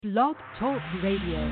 Blog Talk Radio.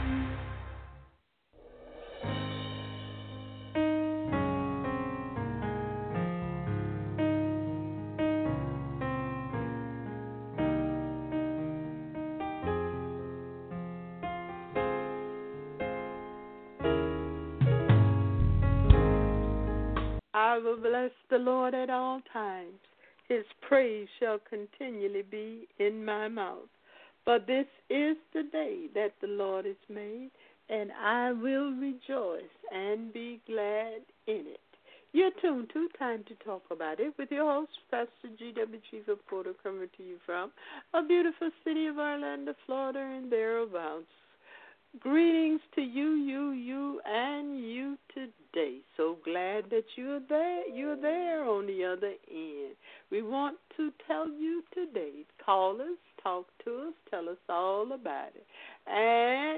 I will bless the Lord at all times. His praise shall continually be in my mouth. For this is the day that the Lord has made, and I will rejoice and be glad in it. You're tuned to Time to Talk About It with your host, Pastor G.W. Chief of Porter, coming to you from a beautiful city of Orlando, Florida, and thereabouts. Greetings to you, and you today. So glad that you're there. You're there on the other end. We want to tell you today, call us, talk to us, tell us all about it. At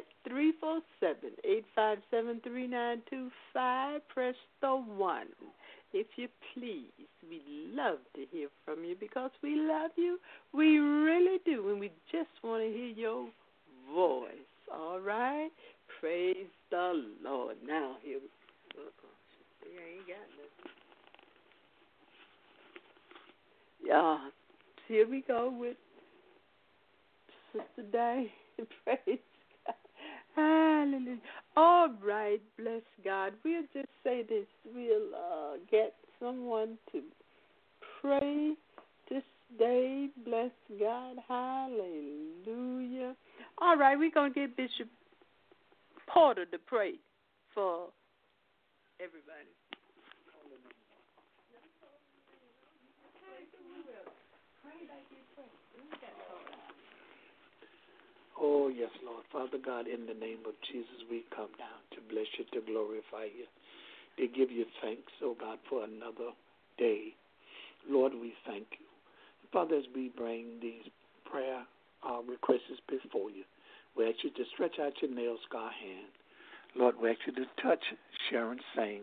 347-857-3925, press the 1. If you please, we'd love to hear from you because we love you. We really do, and we just want to hear your voice. All right? Praise the Lord. Now, here we go. I ain't got nothing. Yeah. Here we go with Sister Diane. Praise God. Hallelujah. All right. Bless God. We'll just say this. We'll get someone to pray this day. Bless God. Hallelujah. All right, we're going to get Bishop Porter to pray for everybody. Oh, yes, Lord. Father God, in the name of Jesus, we come down to bless you, to glorify you, to give you thanks, oh God, for another day. Lord, we thank you. Father, as we bring these prayer requests before you, we ask you to stretch out your nail-scarred hand. Lord, we ask you to touch Sharon Singh,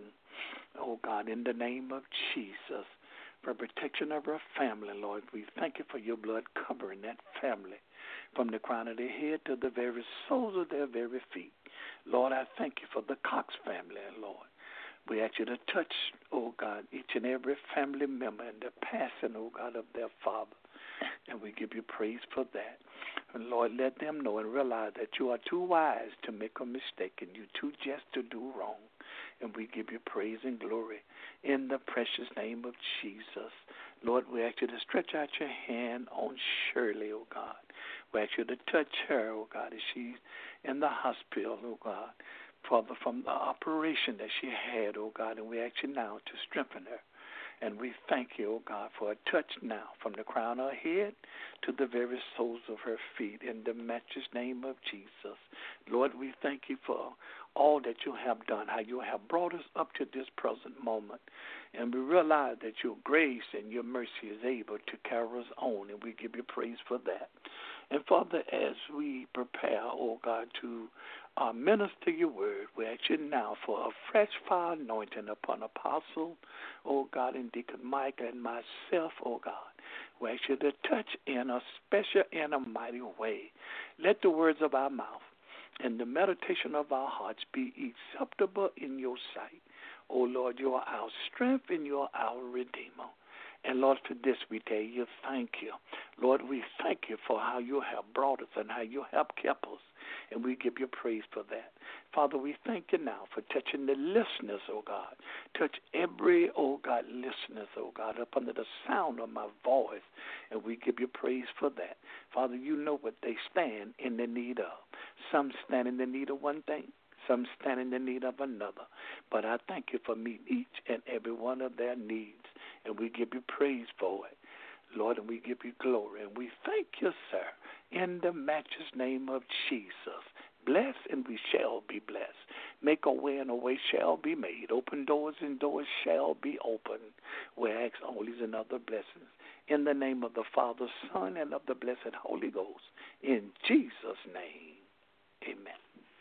oh God, in the name of Jesus, for protection of her family, Lord. We thank you for your blood covering that family from the crown of their head to the very soles of their very feet. Lord, I thank you for the Cox family, Lord. We ask you to touch, oh God, each and every family member in the passing, oh God, of their father. And we give you praise for that. And Lord, let them know and realize that you are too wise to make a mistake and you're too just to do wrong. And we give you praise and glory in the precious name of Jesus. Lord, we ask you to stretch out your hand on Shirley, oh God. We ask you to touch her, oh God, as she's in the hospital, oh God, Father, from the operation that she had, oh God, and we ask you now to strengthen her. And we thank you, oh God, for a touch now from the crown of her head to the very soles of her feet in the matchless name of Jesus. Lord, we thank you for all that you have done, how you have brought us up to this present moment. And we realize that your grace and your mercy is able to carry us on, and we give you praise for that. And Father, as we prepare, oh God, to minister your word, we ask you now for a fresh fire anointing upon Apostle, oh God, and Deacon Mike and myself, oh God. We ask you to touch in a special and a mighty way. Let the words of our mouth and the meditation of our hearts be acceptable in your sight. Oh Lord, you are our strength and you are our Redeemer. And Lord, for this we tell you, thank you. Lord, we thank you for how you have brought us and how you have kept us. And we give you praise for that. Father, we thank you now for touching the listeners, oh God. Touch every, oh God, listeners, oh God, up under the sound of my voice. And we give you praise for that. Father, you know what they stand in the need of. Some stand in the need of one thing. Some stand in the need of another. But I thank you for meeting each and every one of their needs. And we give you praise for it, Lord, and we give you glory. And we thank you, sir, in the matchless name of Jesus. Bless and we shall be blessed. Make a way and a way shall be made. Open doors and doors shall be opened. We ask all these and other blessings. In the name of the Father, Son, and of the blessed Holy Ghost. In Jesus' name, amen.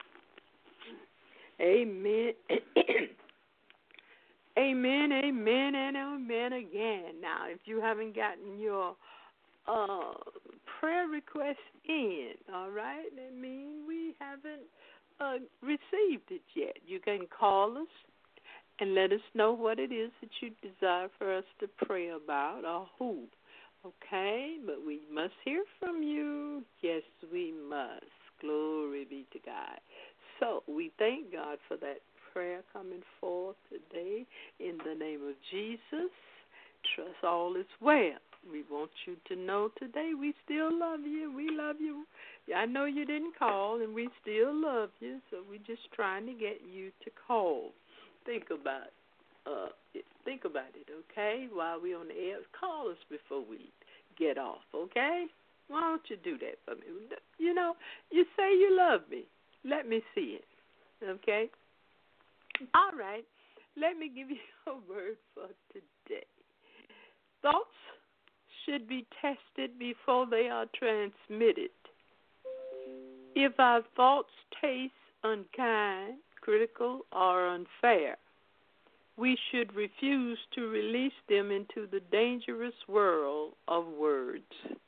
Amen. Amen, amen, and amen again. Now, if you haven't gotten your prayer request in, all right? That means we haven't received it yet. You can call us and let us know what it is that you desire for us to pray about or who, okay? But we must hear from you. Yes, we must. Glory be to God. So we thank God for that prayer coming forth today in the name of Jesus. Trust all is well. We want you to know today we still love you. We love you. I know you didn't call, and we still love you, so we're just trying to get you to call. Think about it, okay? While we're on the air, call us before we get off, okay? Why don't you do that for me? You know, you say you love me. Let me see it, okay? All right. Let me give you a word for today. Thoughts should be tested before they are transmitted. If our thoughts taste unkind, critical, or unfair, we should refuse to release them into the dangerous world of words.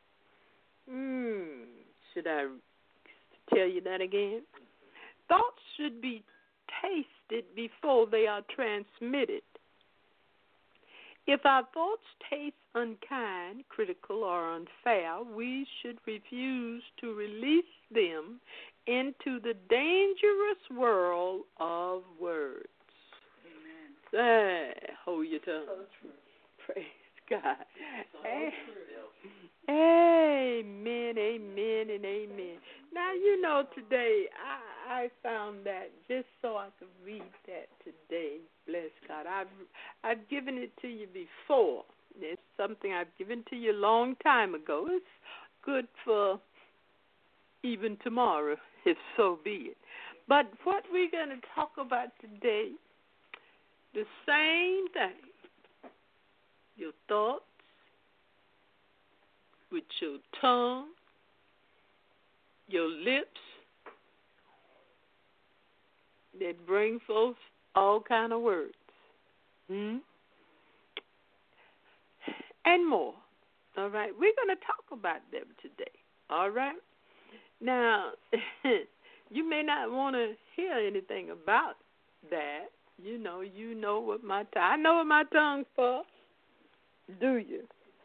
Should I tell you that again? Thoughts should be tasted before they are transmitted. If our thoughts taste unkind, critical, or unfair, we should refuse to release them into the dangerous world of words. Amen. Hold your tongue. So true. Praise God. Amen, amen, and amen. Now, you know, today I found that just so I could read that today. Bless God. I've given it to you before. It's something I've given to you a long time ago. It's good for even tomorrow, if so be it. But what we're going to talk about today, the same thing. Your thoughts, with your tongue, your lips, that bring forth all kind of words. And more. All right? We're going to talk about them today. All right? Now, you may not want to hear anything about that. You know what my tongue, I know what my tongue's for. Do you?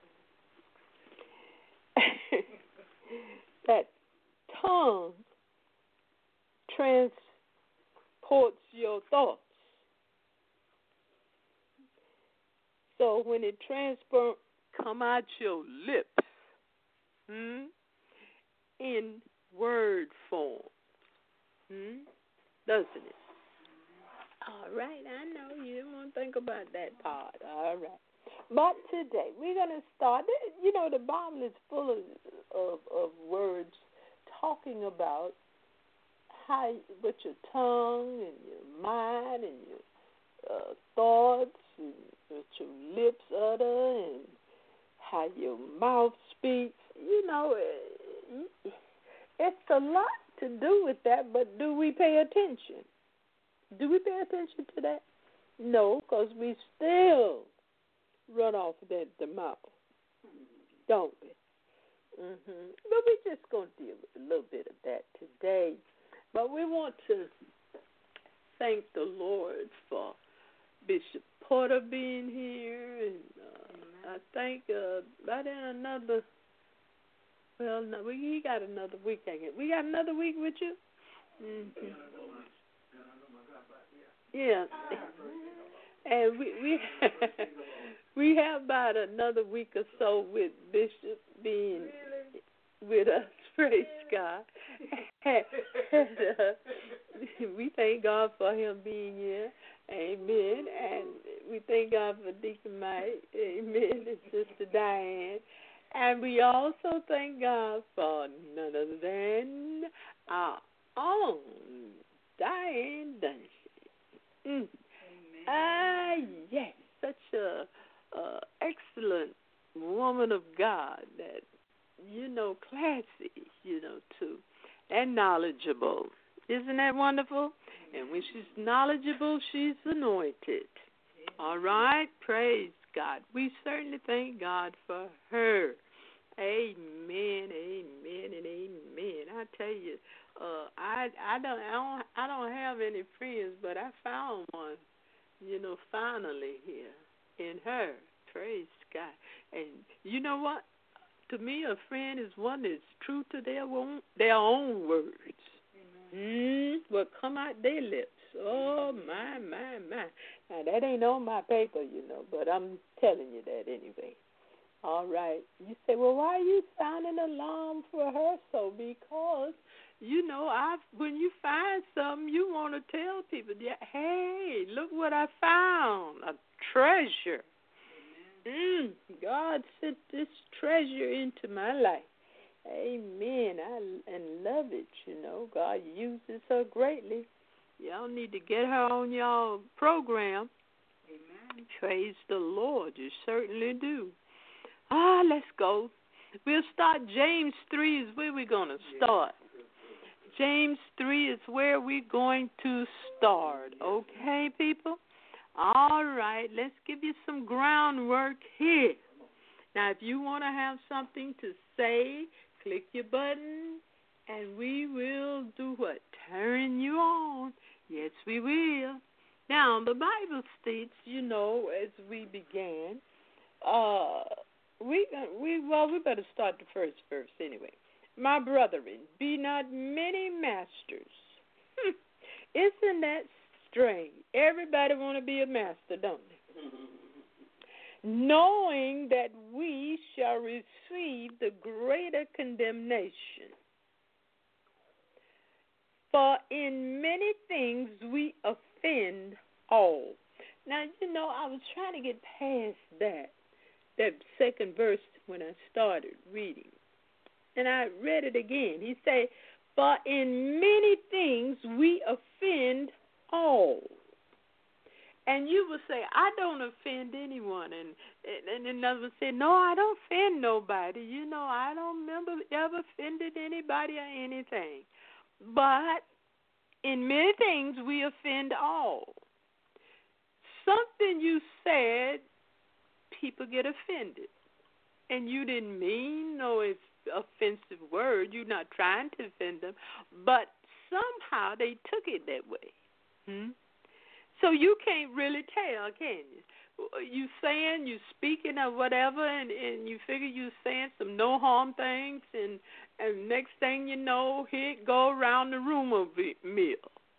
That tongue transports your thoughts. So when it come out your lips, in word form, doesn't it? All right, I know you didn't want to think about that part. All right. But today, we're going to start. You know, the Bible is full of words talking about how, with your tongue and your mind and your thoughts and what your lips utter and how your mouth speaks. You know, it's a lot to do with that, but do we pay attention? Do we pay attention to that? No, because we still run off at the mouth, don't we? But we're just going to deal with a little bit of that today. But we want to thank the Lord for Bishop Porter being here, and I think about in another. Well, no, we got another week. We got another week with you. Yeah, and we we have about another week or so with Bishop being with us. Praise God. We thank God for him being here. Amen. And we thank God for Deacon Mike. Amen. And Sister Diane. And we also thank God for none other than our own Diane Dunshire. Yes, such a excellent woman of God that, classy, too, and knowledgeable. Isn't that wonderful? And when she's knowledgeable, she's anointed. All right? Praise God. We certainly thank God for her. Amen, amen, and amen. I tell you, I don't have any friends, but I found one. Finally here in her. Praise God. And you know what? To me, a friend is one that's true to their own words. What come out their lips. Oh, my. Now, that ain't on my paper, but I'm telling you that anyway. All right. You say, well, why are you sounding alarm for her? So because, when you find something, you want to tell people, hey, look what I found, a treasure. God sent this treasure into my life. Amen. I love it, God uses her greatly. Y'all need to get her on y'all program. Amen. Praise the Lord. You certainly do. Let's go. We'll start. James 3 is where we're going to start. James 3 is where we're going to start. Okay, people? All right. Let's give you some groundwork here. Now, if you want to have something to say, click your button, and we will do what? Turn you on. Yes, we will. Now, the Bible states, as we began, we better start the first verse anyway. My brethren, be not many masters. Isn't that strange? Everybody want to be a master, don't they? Knowing that we shall receive the greater condemnation. For in many things we offend all. Now, I was trying to get past that second verse when I started reading. And I read it again. He said, for in many things we offend all. And you will say, I don't offend anyone. And another will say, no, I don't offend nobody. I don't remember ever offended anybody or anything. But in many things we offend all. Something you said, people get offended. And you didn't mean no offensive word. You're not trying to offend them. But somehow they took it that way. So you can't really tell, can you? You speaking or whatever, and you figure you saying some no-harm things, and next thing you know, here it go around the rumor mill.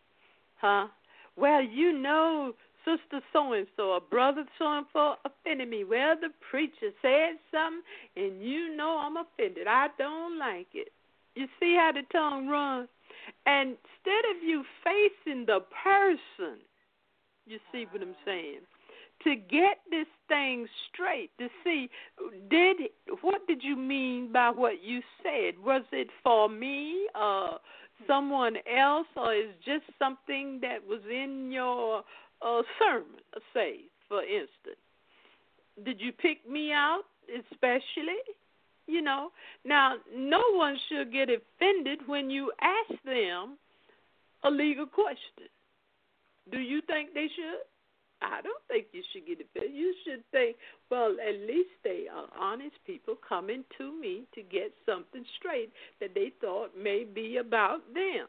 Well, Sister so-and-so, or brother so-and-so offended me. Well, the preacher said something, and I'm offended. I don't like it. You see how the tongue runs? And instead of you facing the person, you see what I'm saying, to get this thing straight, to see, what did you mean by what you said? Was it for me, someone else, or is just something that was in your sermon, say, for instance? Did you pick me out especially? Now, no one should get offended when you ask them a legal question. Do you think they should? I don't think you should get offended. You should think, well, at least they are honest people coming to me to get something straight that they thought may be about them.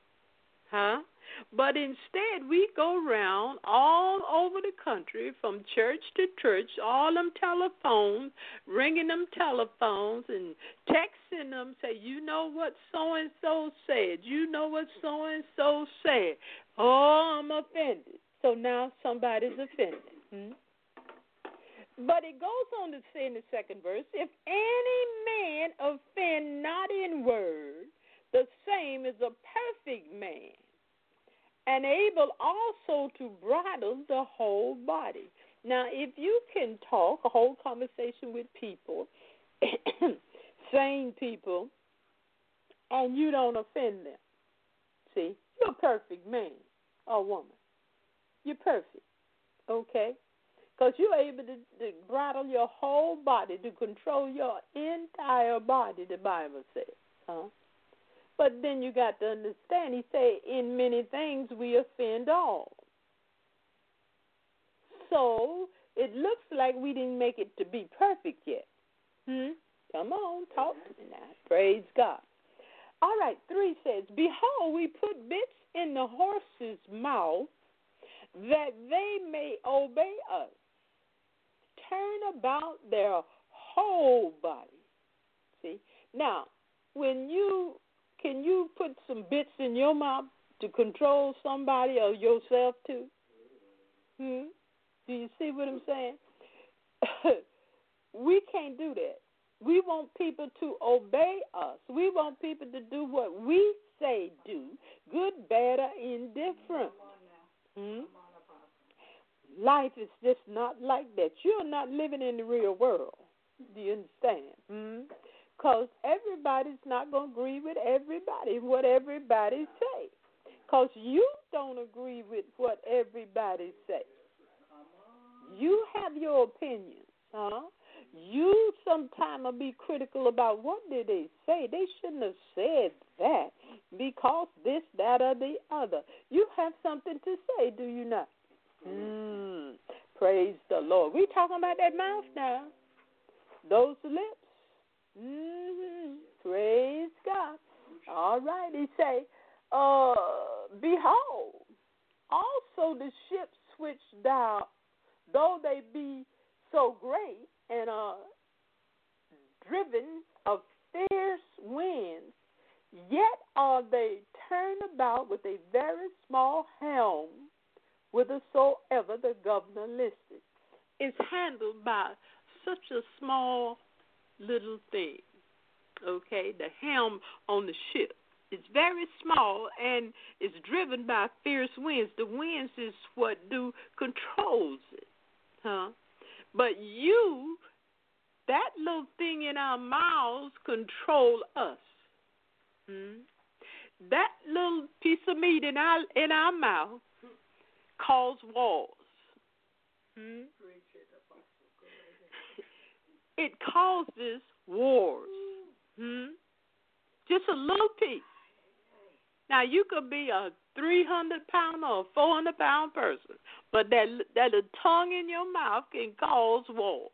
But instead, we go around all over the country from church to church, all them telephones, ringing them telephones and texting them, say, you know what so-and-so said. You know what so-and-so said. Oh, I'm offended. So now somebody's offended. But it goes on to say in the second verse, if any man offend not in word, the same is a perfect man, and able also to bridle the whole body. Now, if you can talk a whole conversation with people, sane people, and you don't offend them, see, you're a perfect man or woman. You're perfect, okay? Because you're able to bridle your whole body, to control your entire body, the Bible says, But then you got to understand, he said, in many things we offend all. So it looks like we didn't make it to be perfect yet. Come on, talk to me now. Praise God. All right, 3 says, behold, we put bits in the horse's mouth that they may obey us. Turn about their whole body. See? Now, can you put some bits in your mouth to control somebody or yourself too? Do you see what I'm saying? We can't do that. We want people to obey us. We want people to do what we say do, good, bad, or indifferent. Life is just not like that. You're not living in the real world. Do you understand? Because everybody's not going to agree with everybody, what everybody say. Because you don't agree with what everybody say. You have your opinions, huh? You sometimes will be critical about what did they say. They shouldn't have said that because this, that, or the other. You have something to say, do you not? Praise the Lord. We talking about that mouth now. Those lips. Praise God. All right. He say, behold, also the ships which thou, though they be so great and are driven of fierce winds, yet are they turned about with a very small helm, whithersoever the governor listed. It's handled by such a small little thing, okay, the helm on the ship. It's very small and it's driven by fierce winds. The winds is what controls it, huh? But that little thing in our mouths control us. That little piece of meat in our mouth cause wars. It causes wars. Just a little piece. Now, you could be a 300-pound or a 400-pound person, but that little tongue in your mouth can cause wars.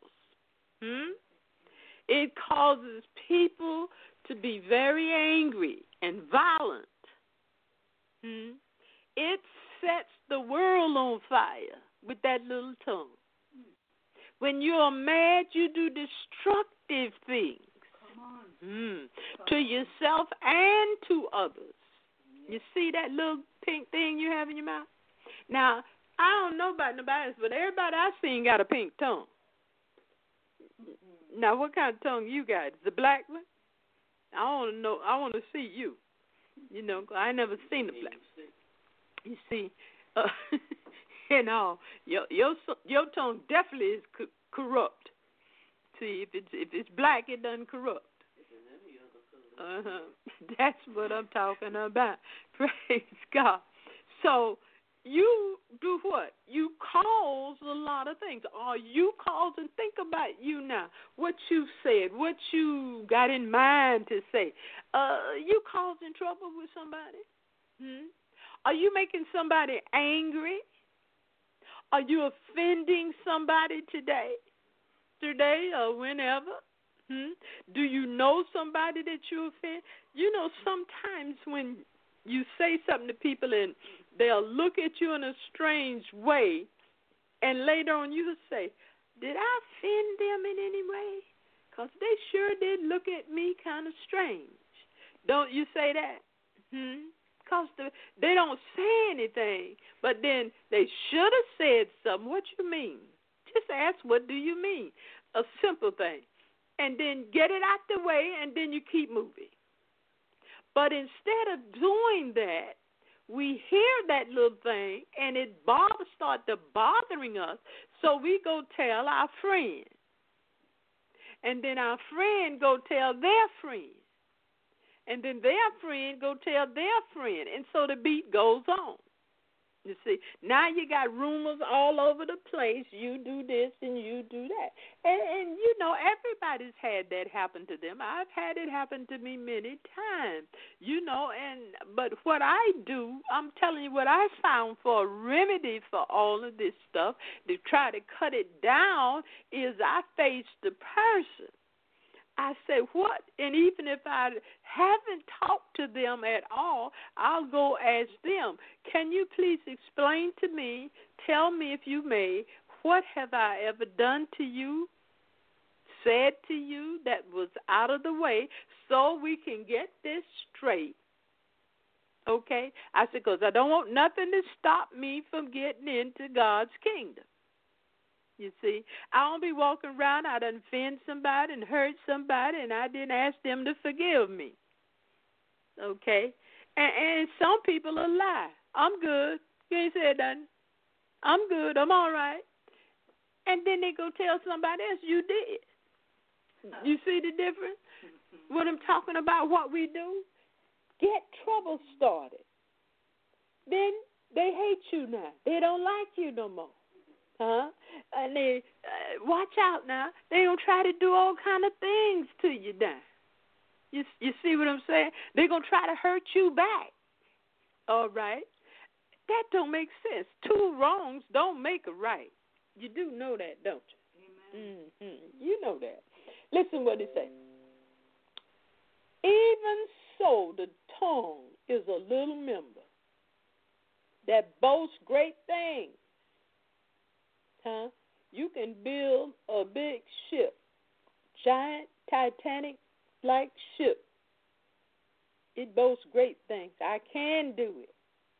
It causes people to be very angry and violent. It sets the world on fire with that little tongue. When you're mad, you do destructive things to yourself and to others. You see that little pink thing you have in your mouth? Now, I don't know about nobody else, but everybody I've seen got a pink tongue. Now, what kind of tongue you got? Is it a black one? I want to know. I want to see you. You know, I never seen the black. You see, your tongue definitely is corrupt. See, if it's black, it doesn't corrupt. That's what I'm talking about. Praise God. So you do what? You cause a lot of things. Or you cause, and think about you now. What you said, what you got in mind to say. You causing trouble with somebody? Are you making somebody angry? Are you offending somebody today or whenever? Do you know somebody that you offend? You know, sometimes when you say something to people and they'll look at you in a strange way, and later on you'll say, did I offend them in any way? Because they sure did look at me kind of strange. Don't you say that? Because they don't say anything, but then they should have said something. What you mean? Just ask, what do you mean? A simple thing. And then get it out the way, and then you keep moving. But instead of doing that, we hear that little thing, and it start to bothering us, so we go tell our friend. And then our friend go tell their friend. And then their friend go tell their friend. And so the beat goes on. You see, now you got rumors all over the place. You do this and you do that. And you know, everybody's had that happen to them. I've had it happen to me many times. You know, but what I do, I'm telling you what I found for a remedy for all of this stuff, to try to cut it down, is I face the person. I say, what? And even if I haven't talked to them at all, I'll go ask them, can you please explain to me, tell me if you may, what have I ever done to you, said to you that was out of the way, so we can get this straight? Okay? I said, because I don't want nothing to stop me from getting into God's kingdom. You see, I don't be walking around, I done offend somebody and hurt somebody, and I didn't ask them to forgive me. Okay? And some people will lie. I'm good. You ain't said nothing. I'm good. I'm all right. And then they go tell somebody else you did. You see the difference? What I'm talking about, what we do? Get trouble started. Then they hate you now. They don't like you no more. And they watch out now. They gonna try to do all kind of things to you now. You see what I'm saying? They're gonna try to hurt you back. All right, that don't make sense. Two wrongs don't make a right. You do know that, don't you? Amen. Mm-hmm. You know that. Listen what it says. Even so, the tongue is a little member that boasts great things. You can build a big ship, giant Titanic-like ship. It boasts great things. I can do it.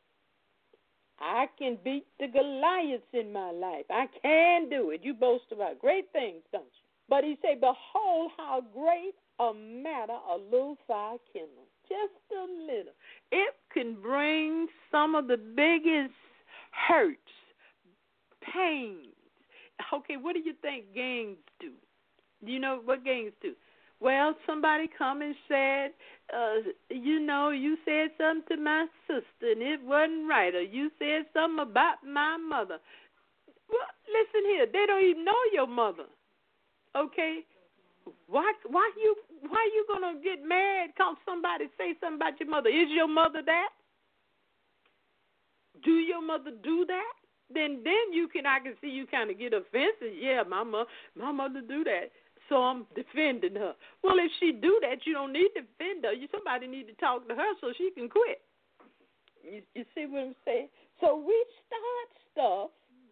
I can beat the Goliaths in my life. I can do it. You boast about great things, don't you? But he said, behold how great a matter a little fire kindles. Just a little. It can bring some of the biggest hurts, pains. Okay, what do you think gangs do? Do you know what gangs do? Well, somebody come and said, you said something to my sister and it wasn't right, or you said something about my mother. Well, listen here, they don't even know your mother. Okay? Why you gonna get mad because somebody say something about your mother? Is your mother that? Do your mother do that? Then I can see you kind of get offensive. Yeah, my mother do that, so I'm defending her. Well, if she do that, you don't need to defend her. Somebody need to talk to her so she can quit. You see what I'm saying? So we start stuff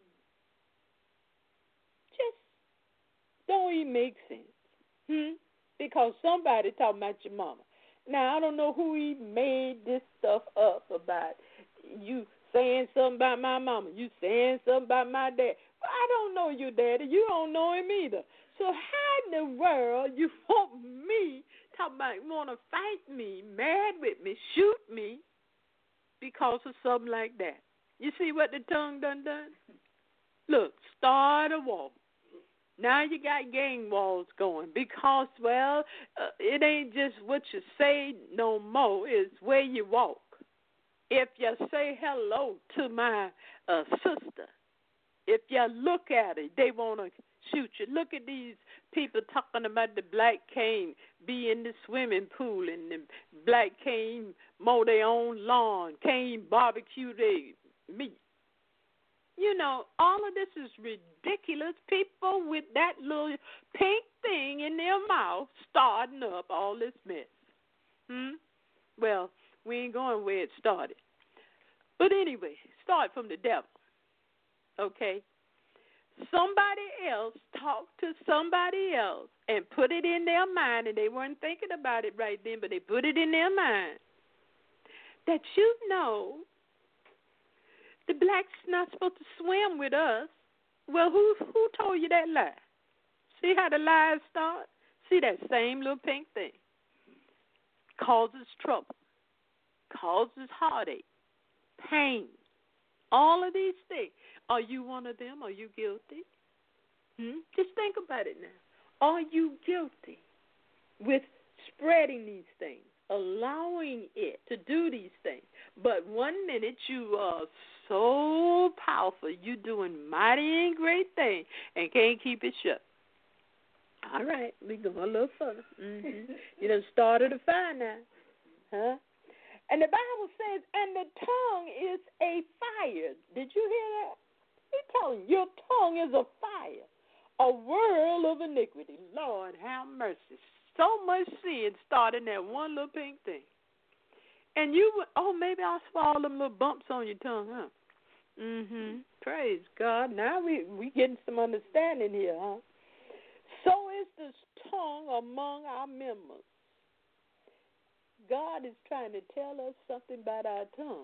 just don't even make sense. Because somebody talking about your mama. Now, I don't know who even made this stuff up about you saying something about my mama, you saying something about my dad. Well, I don't know your daddy. You don't know him either. So how in the world you want me, want to fight me, mad with me, shoot me because of something like that? You see what the tongue done? Look, start a war. Now you got gang wars going because, it ain't just what you say no more. It's where you walk. If you say hello to my sister, if you look at her, they want to shoot you. Look at these people talking about the black cane be in the swimming pool and the black cane mow their own lawn, cane barbecue their meat. You know, all of this is ridiculous. People with that little pink thing in their mouth starting up all this mess. Well, we ain't going where it started. But anyway, start from the devil. Okay? Somebody else talked to somebody else and put it in their mind, and they weren't thinking about it right then, but they put it in their mind that the black's not supposed to swim with us. Well, who told you that lie? See how the lies start? See that same little pink thing. Causes trouble. Causes heartache. Pain. All of these things. Are you one of them? Are you guilty? Just think about it now. Are you guilty with spreading these things, allowing it to do these things? But 1 minute you are so powerful, you doing mighty and great things and can't keep it shut. All right, we go a little further. You done started a fire now. And the Bible says, and the tongue is a fire. Did you hear that? He's telling you, your tongue is a fire, a whirl of iniquity. Lord, have mercy. so much sin started in that one little pink thing. And maybe I saw all them little bumps on your tongue, huh? Praise God. Now we getting some understanding here, huh? So is the tongue among our members. God is trying to tell us something about our tongue.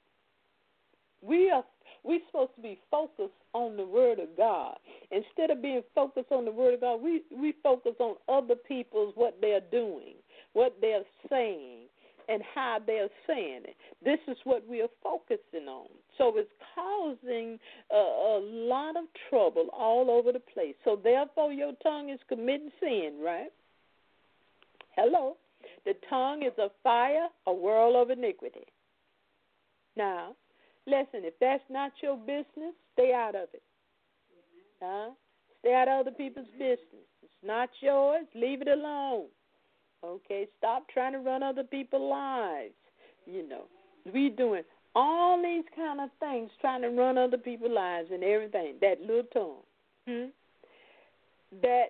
We're supposed to be focused on the Word of God. Instead of being focused on the Word of God, we focus on other people's, what they're doing, what they're saying, and how they're saying it. This is what we are focusing on. So it's causing a lot of trouble all over the place. So therefore your tongue is committing sin, right? Hello. The tongue is a fire, a whirl of iniquity. Now, listen, if that's not your business, stay out of it. Stay out of other people's business. It's not yours. Leave it alone. Okay? Stop trying to run other people's lives. We doing all these kind of things, trying to run other people's lives and everything. That little tongue. That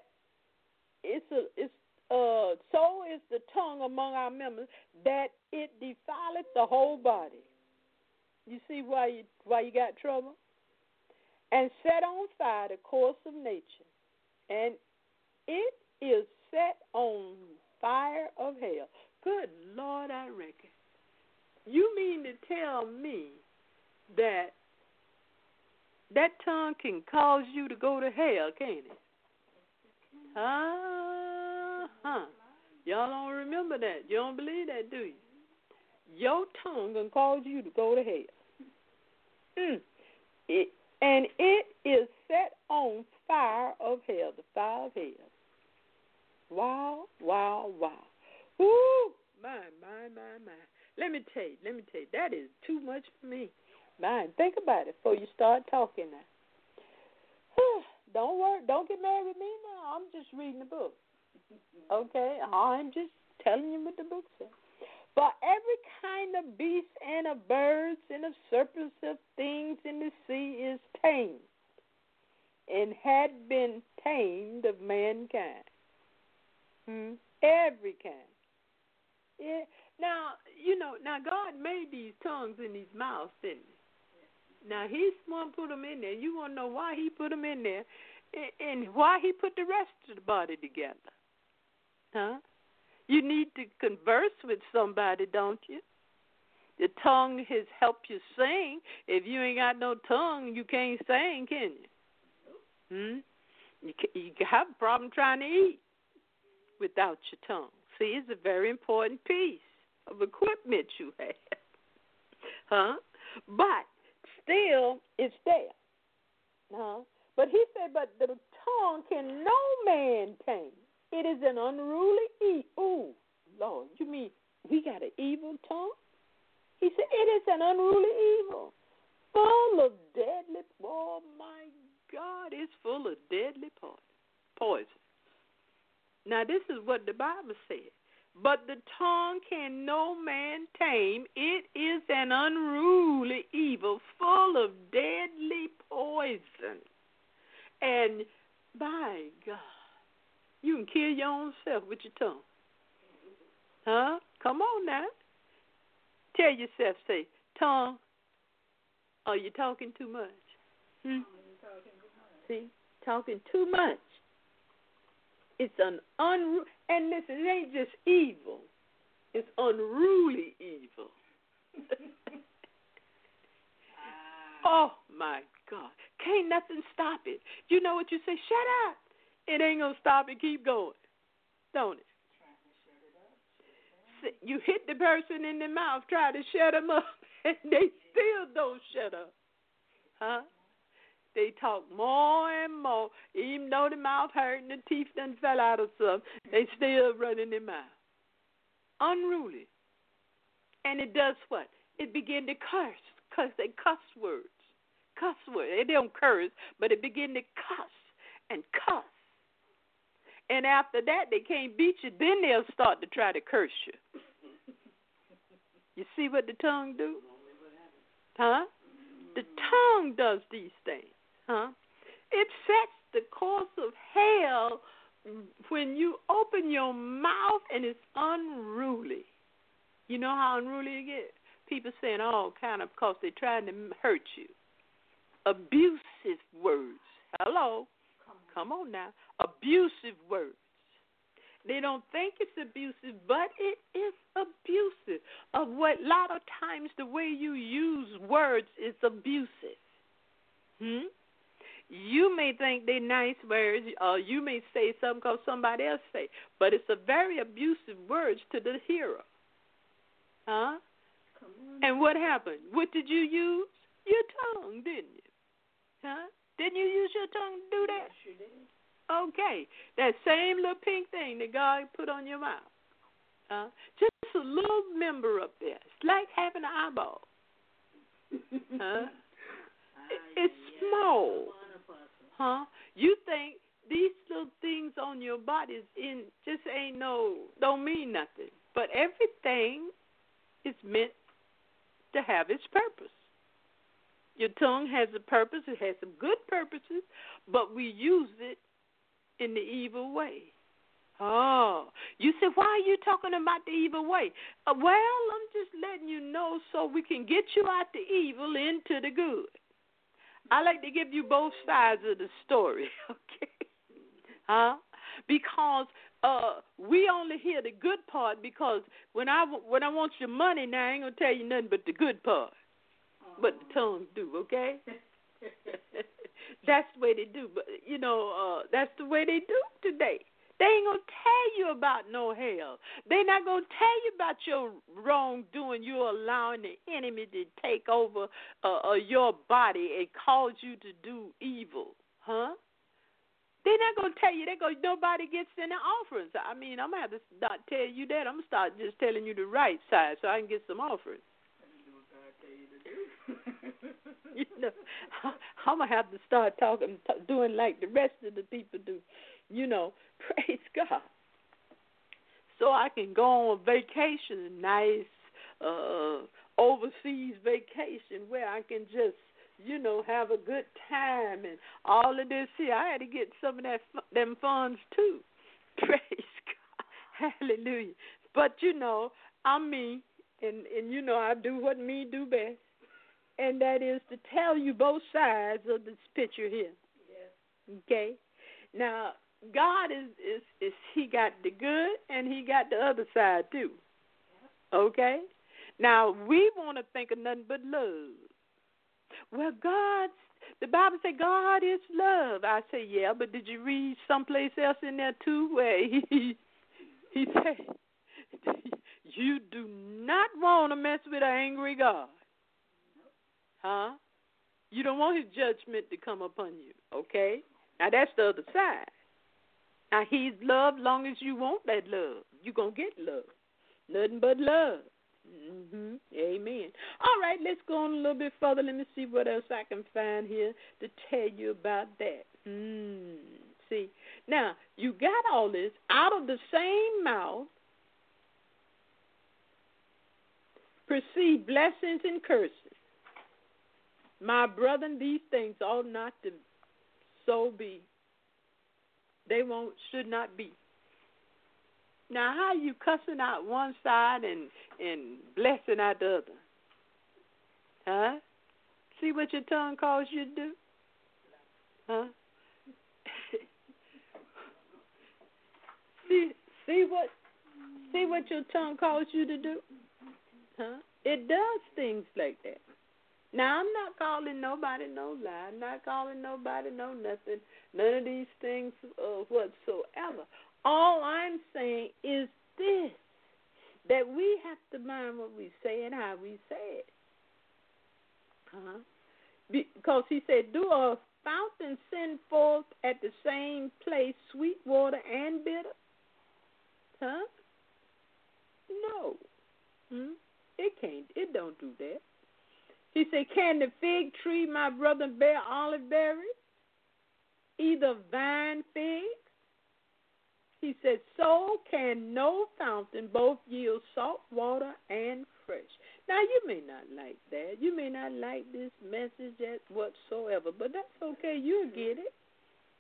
so is the tongue among our members, that it defileth the whole body. You see why you got trouble? And set on fire the course of nature, and it is set on fire of hell. Good Lord, I reckon. You mean to tell me that tongue can cause you to go to hell, can't it? Y'all don't remember that. You don't believe that, do you? Your tongue can cause you to go to hell. And it is set on fire of hell, the fire of hell. Wow, wow, wow. Woo! My. Let me tell you, that is too much for me. Man, think about it before you start talking now. Don't worry, don't get mad with me now. I'm just reading the book. Okay? I'm just telling you what the book says. For every kind of beast and of birds and of serpents of things in the sea is tamed, and had been tamed of mankind. Every kind. Yeah. Now God made these tongues in these mouths, didn't he? Now He's the one put them in there. You want to know why He put them in there, and why He put the rest of the body together. Huh? You need to converse with somebody, don't you? The tongue has helped you sing. If you ain't got no tongue, you can't sing, can you? You have a problem trying to eat without your tongue. See, it's a very important piece of equipment you have. Huh? But still, it's there. But he said, but the tongue can no man tame. It is an unruly evil. Oh, Lord, you mean we got an evil tongue? He said, it is an unruly evil, full of deadly, oh my God, it's full of deadly poison. Now, this is what the Bible said. But the tongue can no man tame. It is an unruly evil, full of deadly poison. And, by God, you can kill your own self with your tongue. Huh? Come on now. Tell yourself, say, tongue, are you talking too much? See, talking too much. It's an and listen, it ain't just evil. It's unruly evil. Oh, my God. Can't nothing stop it. You know what you say? Shut up. It ain't going to stop it. Keep going. Don't it? You hit the person in the mouth, try to shut them up, and they still don't shut up. Huh? They talk more and more. Even though the mouth hurt and the teeth done fell out or something, they still running their mouth. Unruly. And it does what? It begin to curse. Because they cuss words. Cuss words. They don't curse, but it begin to cuss and cuss. And after that, they can't beat you. Then they'll start to try to curse you. You see what the tongue do? Huh? The tongue does these things. Huh? It sets the course of hell when you open your mouth and it's unruly, you know how unruly it gets? People saying all kind of because they're trying to hurt you. Abusive words. Hello. Come on now. Abusive words. They don't think it's abusive, but it is abusive. A lot of times the way you use words is abusive. You may think they're nice words, or you may say something because somebody else say, but it's a very abusive words to the hearer. Huh? And what happened? What did you use? Your tongue, didn't you? Huh? Didn't you use your tongue to do that? Yes, you did. Okay. That same little pink thing that God put on your mouth. Just a little member up there. It's like having an eyeball. It's small. Huh? You think these little things on your body don't mean nothing. But everything is meant to have its purpose. Your tongue has a purpose. It has some good purposes, but we use it in the evil way. Oh, you said, why are you talking about the evil way? Well, I'm just letting you know so we can get you out the evil into the good. I like to give you both sides of the story, okay? Huh? Because we only hear the good part because when I want your money now, I ain't going to tell you nothing but the good part. But the tongue do, okay? That's the way they do. But, that's the way they do today. They ain't going to tell you about no hell. They're not going to tell you about your wrongdoing. You're allowing the enemy to take over your body and cause you to do evil. Huh? They're not going to tell you. Nobody gets any offerings. I mean, I'm going to have to not tell you that. I'm going to start just telling you the right side so I can get some offerings. I'm going to have to start doing like the rest of the people do. Praise God. So I can go on a vacation, a nice overseas vacation where I can just, have a good time and all of this here. I had to get some of them funds too. Praise God. Hallelujah. But, I'm me, and I do what me do best. And that is to tell you both sides of this picture here. Yes. Okay? Now, God is he got the good and he got the other side too. Okay? Now, we want to think of nothing but love. Well, the Bible says God is love. I say, yeah, but did you read someplace else in there too where he said, you do not want to mess with an angry God. Huh? You don't want his judgment to come upon you, okay? Now, that's the other side. Now, he's love long as you want that love. You're going to get love. Nothing but love. Amen. All right, let's go on a little bit further. Let me see what else I can find here to tell you about that. See, now, you got all this out of the same mouth. Proceed blessings and curses. My brethren, these things ought not to so be. They should not be. Now, how you cussing out one side and blessing out the other? Huh? See what your tongue calls you to do? Huh? see what your tongue calls you to do? Huh? It does things like that. Now, I'm not calling nobody no lie. I'm not calling nobody no nothing. None of these things whatsoever. All I'm saying is this, that we have to mind what we say and how we say it. Because he said, do a fountain send forth at the same place sweet water and bitter? Huh? No. It can't. It don't do that. He said, can the fig tree, my brother, bear olive berries? Either vine figs? He said, so can no fountain both yield salt water and fresh. Now, you may not like that. You may not like this message whatsoever, but that's okay. You'll get it.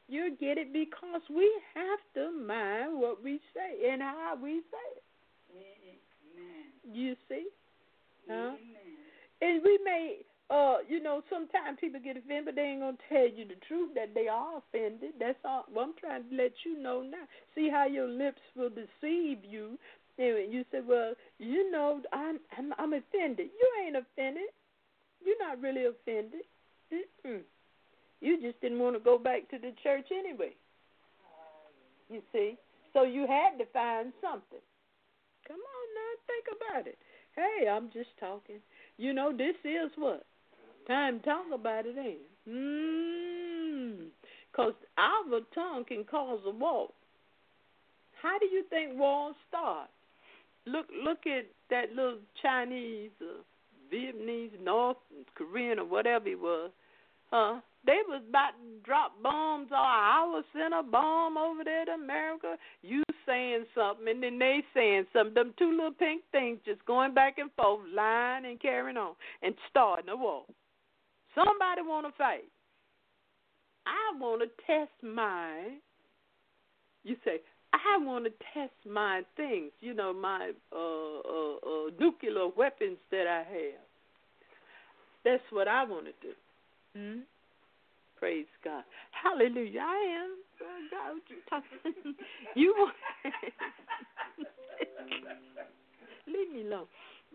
You get it, because we have to mind what we say and how we say it. Amen. You see? Huh? And we may, sometimes people get offended, but they ain't going to tell you the truth that they are offended. That's all. Well, I'm trying to let you know now. See how your lips will deceive you. And you say, well, I'm offended. You ain't offended. You're not really offended. Mm-mm. You just didn't want to go back to the church anyway. You see? So you had to find something. Come on now, think about it. Hey, I'm just talking. This is what? Time to talk about it, ain't it? Because our tongue can cause a war. How do you think wars start? Look at that little Chinese, Vietnamese, North Korean, or whatever it was. They was about to drop bombs, or I was sent a bomb over there to America. You saying something, and then they saying something. Them two little pink things just going back and forth, lying and carrying on, and starting a war. Somebody want to fight. I want to test mine. You say, I want to test my things, my nuclear weapons that I have. That's what I want to do. Praise God. Hallelujah. I am. God, what you talking? You want leave me alone.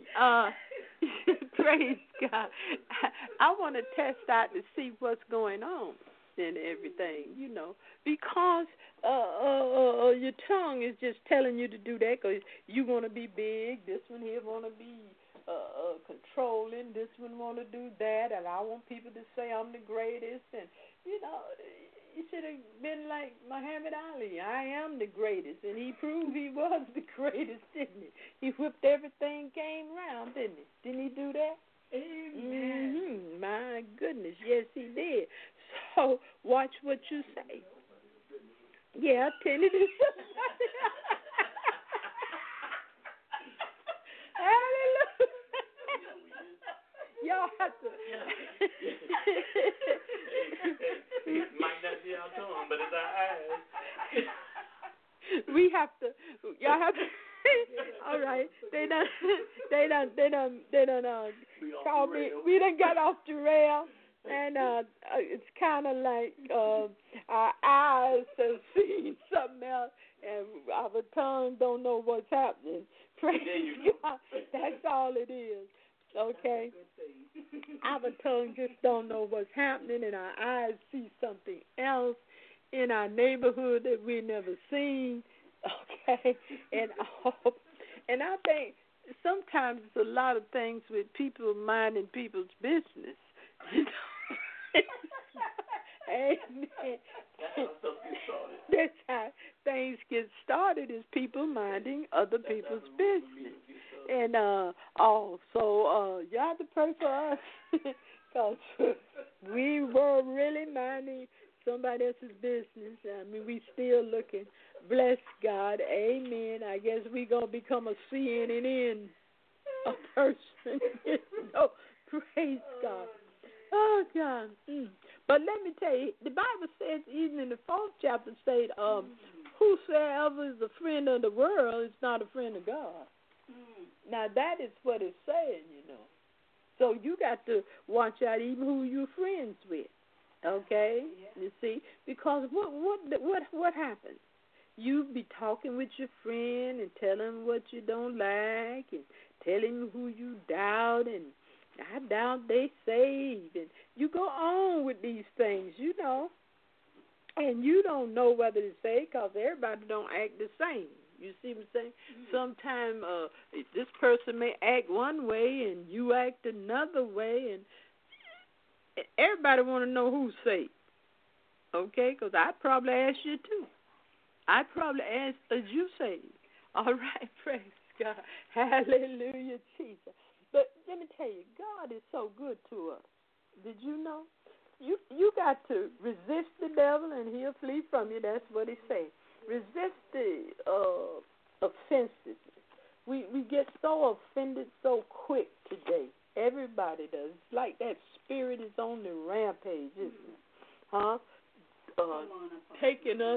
Praise God. I want to test out to see what's going on and everything, because your tongue is just telling you to do that because you want to be big. This one here want to be controlling. This one want to do that, and I want people to say I'm the greatest. And you should have been like Muhammad Ali. I am the greatest, and he proved he was the greatest, didn't he? He whipped everything, came round, didn't he? Didn't he do that? Amen. My goodness, yes, he did. So watch what you say. Yeah, tend it to somebody. Hallelujah. Y'all have to. It might not be our tongue, but it's our eyes. We have to. Y'all have to. All right. They done called me. We done got off the rail. And it's kind of like our eyes have seen something else, and our tongue don't know what's happening. Praise God. That's all it is. Okay? Our tongue just don't know what's happening, and our eyes see something else in our neighborhood that we never seen. Okay? And I think sometimes it's a lot of things with people minding people's business. Amen. That's how things get started, is people minding other people's business. And you have to pray for us because we were really minding somebody else's business. I mean, we still looking. Bless God. Amen. I guess we going to become a CNN person. Praise God. Oh, God. But let me tell you, the Bible says, even in the 4th chapter, said, whosoever is a friend of the world is not a friend of God. Now, that is what it's saying, So you got to watch out even who you're friends with, okay? Yeah. You see? Because what happens? You be talking with your friend and telling him what you don't like and telling him who you doubt, and I doubt they saved, and you go on with these things, and you don't know whether to say because everybody don't act the same. You see what I'm saying? Sometimes this person may act one way and you act another way, and everybody want to know who's saved, okay? Because I probably ask you too. I probably ask, is you saved? All right, praise God. Hallelujah, Jesus. But let me tell you, God is so good to us. Did you know? You got to resist the devil and he'll flee from you. That's what he says. Resist the offenses. We get so offended so quick today. Everybody does. It's like that spirit is on the rampage, isn't it? Huh? taking us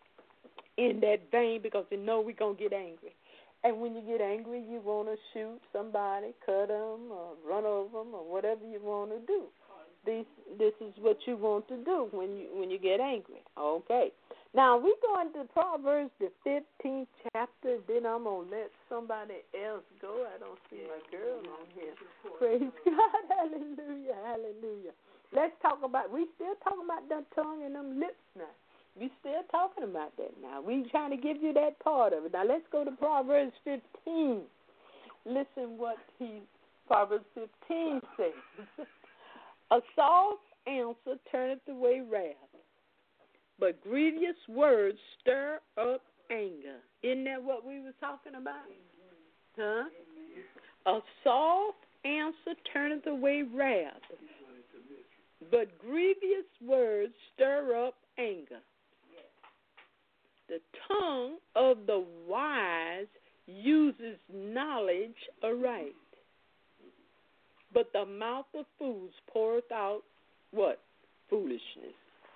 in that vein because they know we're going to get angry. And when you get angry, you want to shoot somebody, cut them, or run over them, or whatever you want to do. This is what you want to do when you get angry. Okay. Now, we go into Proverbs, the 15th chapter, then I'm going to let somebody else go. I don't see my girl on here. Praise God. Hallelujah. Hallelujah. Let's talk about, we still talking about that tongue and them lips now. We still talking about that now. We trying to give you that part of it. Now, let's go to Proverbs 15. Listen what Proverbs 15 says. A soft answer turneth away wrath, but grievous words stir up anger. Isn't that what we were talking about? Huh? A soft answer turneth away wrath, but grievous words stir up anger. The tongue of the wise uses knowledge aright, but the mouth of fools poureth out what? Foolishness.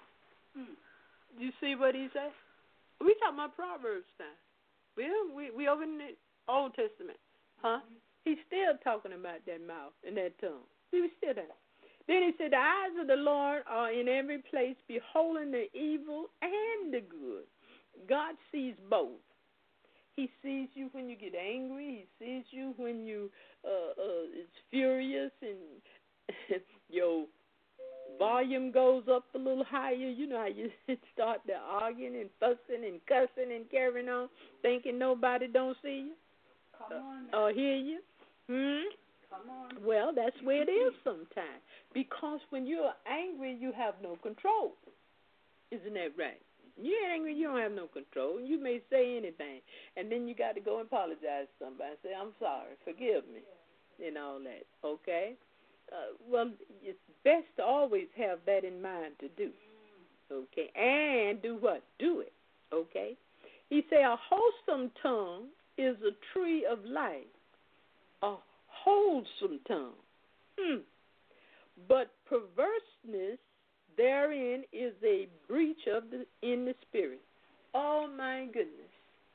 You see what he says? We talking about Proverbs now. We over in the Old Testament. Huh? He's still talking about that mouth and that tongue. He was still there. Then he said, the eyes of the Lord are in every place, beholding the evil and the good. God sees both. He sees you when you get angry. He sees you when you is furious and your volume goes up a little higher. You know how you start to arguing and fussing and cussing and carrying on, thinking nobody don't see you or hear you. Come on. Well, that's where it is sometimes. Because when you're angry, you have no control. Isn't that right? You're angry, you don't have no control. You may say anything, and then you got to go and apologize to somebody and say, I'm sorry, forgive me, and all that, okay? Well, it's best to always have that in mind to do, okay? And do what? Do it, okay? He said, a wholesome tongue is a tree of life, a wholesome tongue. But perverseness therein is a breach in the spirit. Oh, my goodness.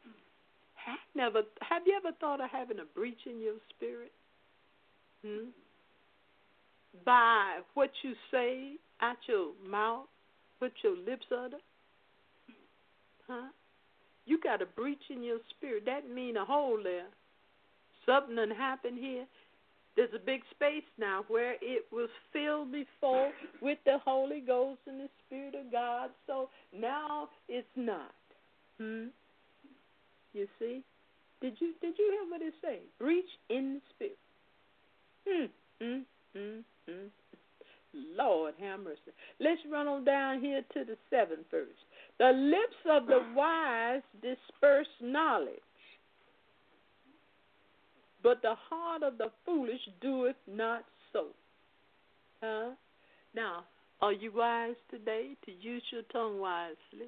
Have you ever thought of having a breach in your spirit? By what you say out your mouth, what your lips utter? Huh? You got a breach in your spirit. That means a hole there. Something done happened here. There's a big space now where it was filled before with the Holy Ghost and the Spirit of God. So now it's not. You see? Did you hear what it say? Breach in the Spirit. Lord have mercy. Let's run on down here to the 7th verse. The lips of the wise disperse knowledge, but the heart of the foolish doeth not so. Huh? Now, are you wise today to use your tongue wisely?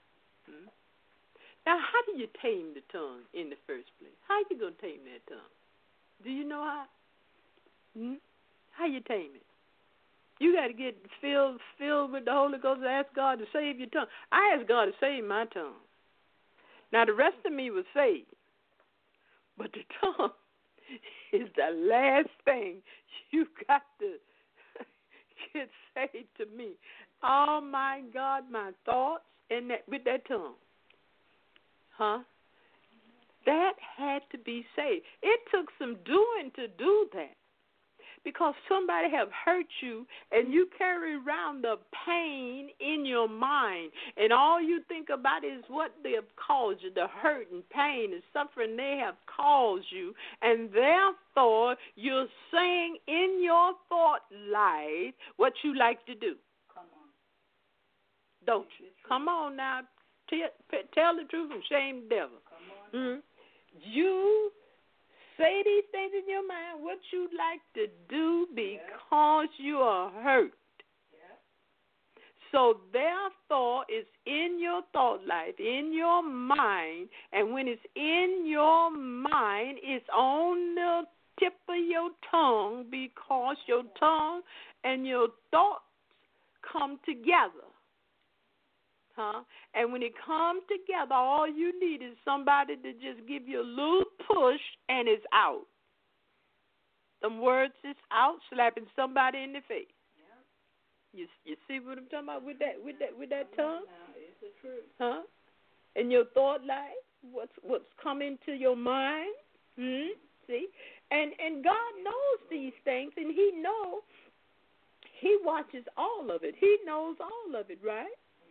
Now, how do you tame the tongue in the first place? How you going to tame that tongue? Do you know how? How you tame it? You got to get filled with the Holy Ghost and ask God to save your tongue. I asked God to save my tongue. Now, the rest of me was saved. But the tongue is the last thing you got to get saved to me. Oh, my God, my thoughts and that with that tongue. Huh? That had to be saved. It took some doing to do that. Because somebody have hurt you and you carry around the pain in your mind, and all you think about is what they have caused you, the hurt and pain and suffering they have caused you, and therefore you're saying in your thought life what you like to do. Come on. Don't you? Come on now. Tell the truth and shame the devil. Come on. You say these things in your mind, what you like to do because you are hurt. Yeah. So therefore, it's in your thought life, in your mind, and when it's in your mind, it's on the tip of your tongue because your tongue and your thoughts come together. Huh? And when it comes together, all you need is somebody to just give you a little push, and it's out. Them words is out, slapping somebody in the face. You see what I'm talking about with that tongue? It's the truth. Huh? And your thought life, what's coming to your mind? See? And God knows these things, and He watches all of it. He knows all of it, right?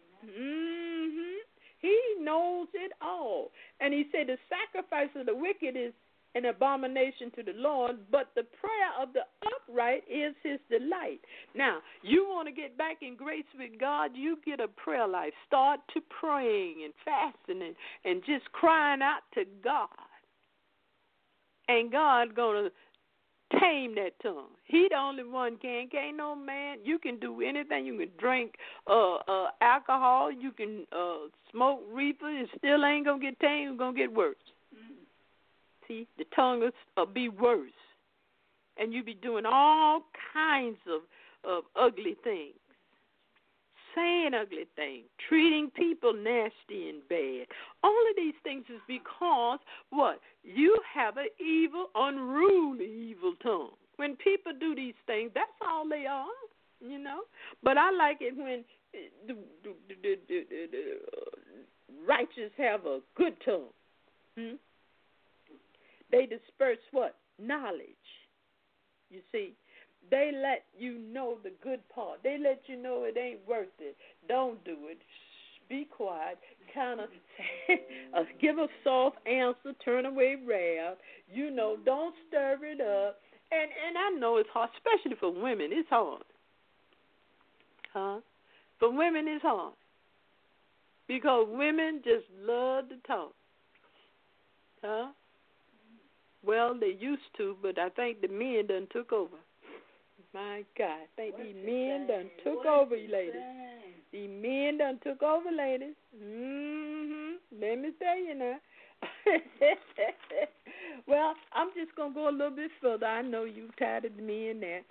He knows it all. And He said the sacrifice of the wicked is an abomination to the Lord, but the prayer of the upright is His delight. Now, you want to get back in grace with God, you get a prayer life. Start to praying and fasting and just crying out to God. And God going to tame that tongue. He the only one can. Can't no man. You can do anything. You can drink alcohol. You can smoke reefer. It still ain't going to get tamed. It's going to get worse. See, the tongue will be worse. And you be doing all kinds of ugly things. Saying ugly things. Treating people nasty and bad. All of these things is because, what? You have an evil, unruly evil tongue. When people do these things, that's all they are, you know. But I like it when the righteous have a good tongue. They disperse what? Knowledge. You see, they let you know the good part. They let you know it ain't worth it. Don't do it. Be quiet. Kind of give a soft answer. Turn away wrath. You know, don't stir it up. And I know it's hard, especially for women. It's hard. Huh? For women, it's hard. Because women just love to talk. Huh? Well, they used to, but I think the men done took over. My God, I think these men done took over, ladies. These men done took over, ladies. Let me tell you now. Well, I'm just going to go a little bit further. I know you tired of the men there.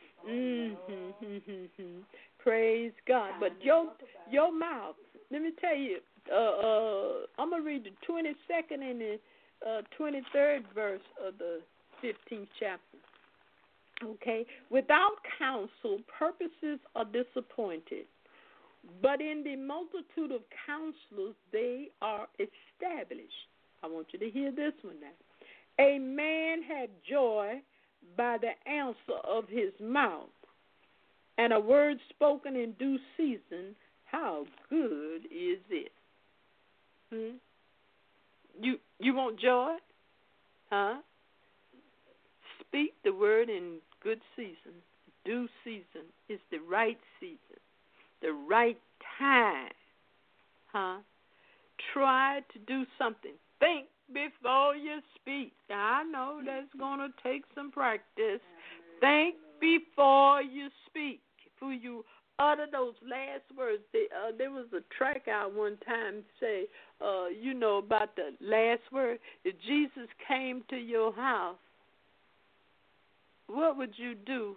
Praise God. But your mouth, let me tell you, I'm going to read the 22nd and the 23rd verse of the 15th chapter. Okay? Without counsel, purposes are disappointed. But in the multitude of counselors, they are established. I want you to hear this one now. A man had joy by the answer of his mouth, and a word spoken in due season, how good is it? You want joy? Huh? Speak the word in good season, due season. It's the right season, the right time. Huh? Try to do something. Think before you speak. Now, I know that's going to take some practice. Think before you speak. Before you utter those last words. There was a track out one time say, about the last word. If Jesus came to your house, what would you do?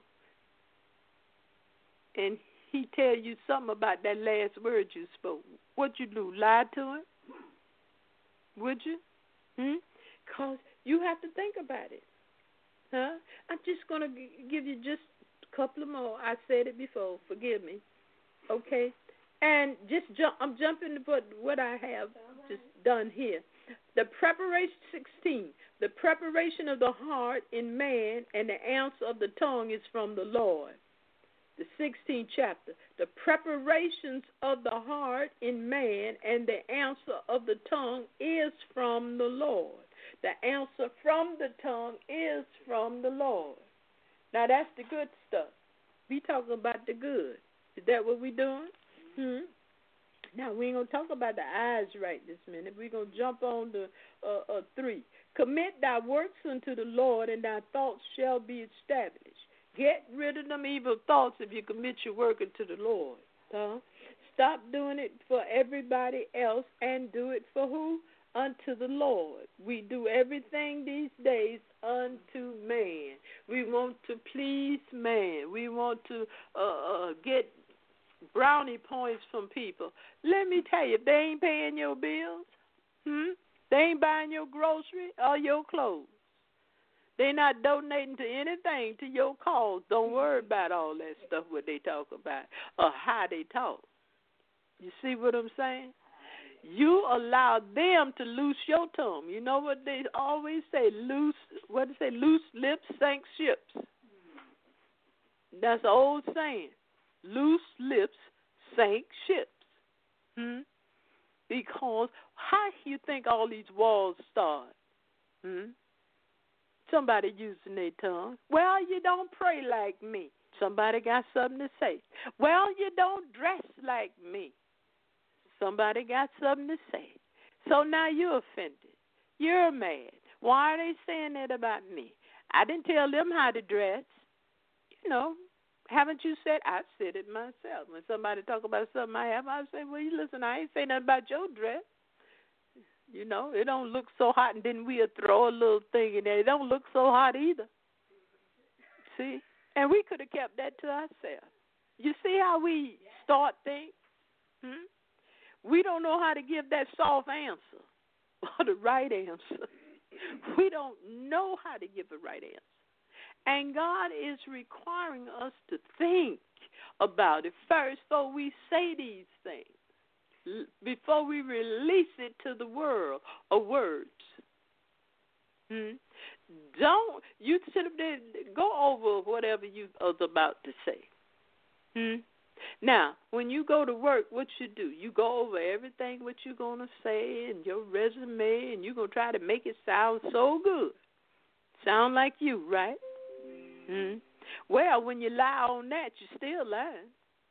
And he tell you something about that last word you spoke. What you do? Lie to him? Would you? Because you have to think about it. Huh? I'm just going to give you just a couple of more. I said it before. Forgive me. Okay? And I'm jumping to what I have just done here. The preparation, 16, the preparation of the heart in man and the answer of the tongue is from the Lord. The 16th chapter. The preparations of the heart in man and the answer of the tongue is from the Lord. The answer from the tongue is from the Lord. Now that's the good stuff. We talking about the good. Is that what we doing? Now we ain't gonna talk about the eyes right this minute. We're gonna jump on to 3. Commit thy works unto the Lord, and thy thoughts shall be established. Get rid of them evil thoughts if you commit your work unto the Lord. Stop doing it for everybody else and do it for who? Unto the Lord. We do everything these days unto man. We want to please man. We want to get brownie points from people. Let me tell you, if they ain't paying your bills, they ain't buying your grocery or your clothes, they not donating to anything to your cause. Don't worry about all that stuff what they talk about or how they talk. You see what I'm saying? You allow them to loose your tongue. You know what they always say? Loose lips sink ships. That's an old saying. Loose lips sink ships. Because how do you think all these wars start? Somebody using their tongue. Well, you don't pray like me. Somebody got something to say. Well, you don't dress like me. Somebody got something to say. So now you're offended. You're mad. Why are they saying that about me? I didn't tell them how to dress. You know, haven't you said? I said it myself. When somebody talk about something I have, I say, well, you listen, I ain't saying nothing about your dress. You know, it don't look so hot, and then we'll throw a little thing in there. It don't look so hot either. See? And we could have kept that to ourselves. You see how we start things? We don't know how to give that soft answer or the right answer. We don't know how to give the right answer. And God is requiring us to think about it first before we say these things, before we release it to the world or words. Don't, you sit up there, go over whatever you was about to say. Now, when you go to work, what you do? You go over everything what you're going to say and your resume, and you're going to try to make it sound so good. Sound like you, right? Well, when you lie on that, you're still lying.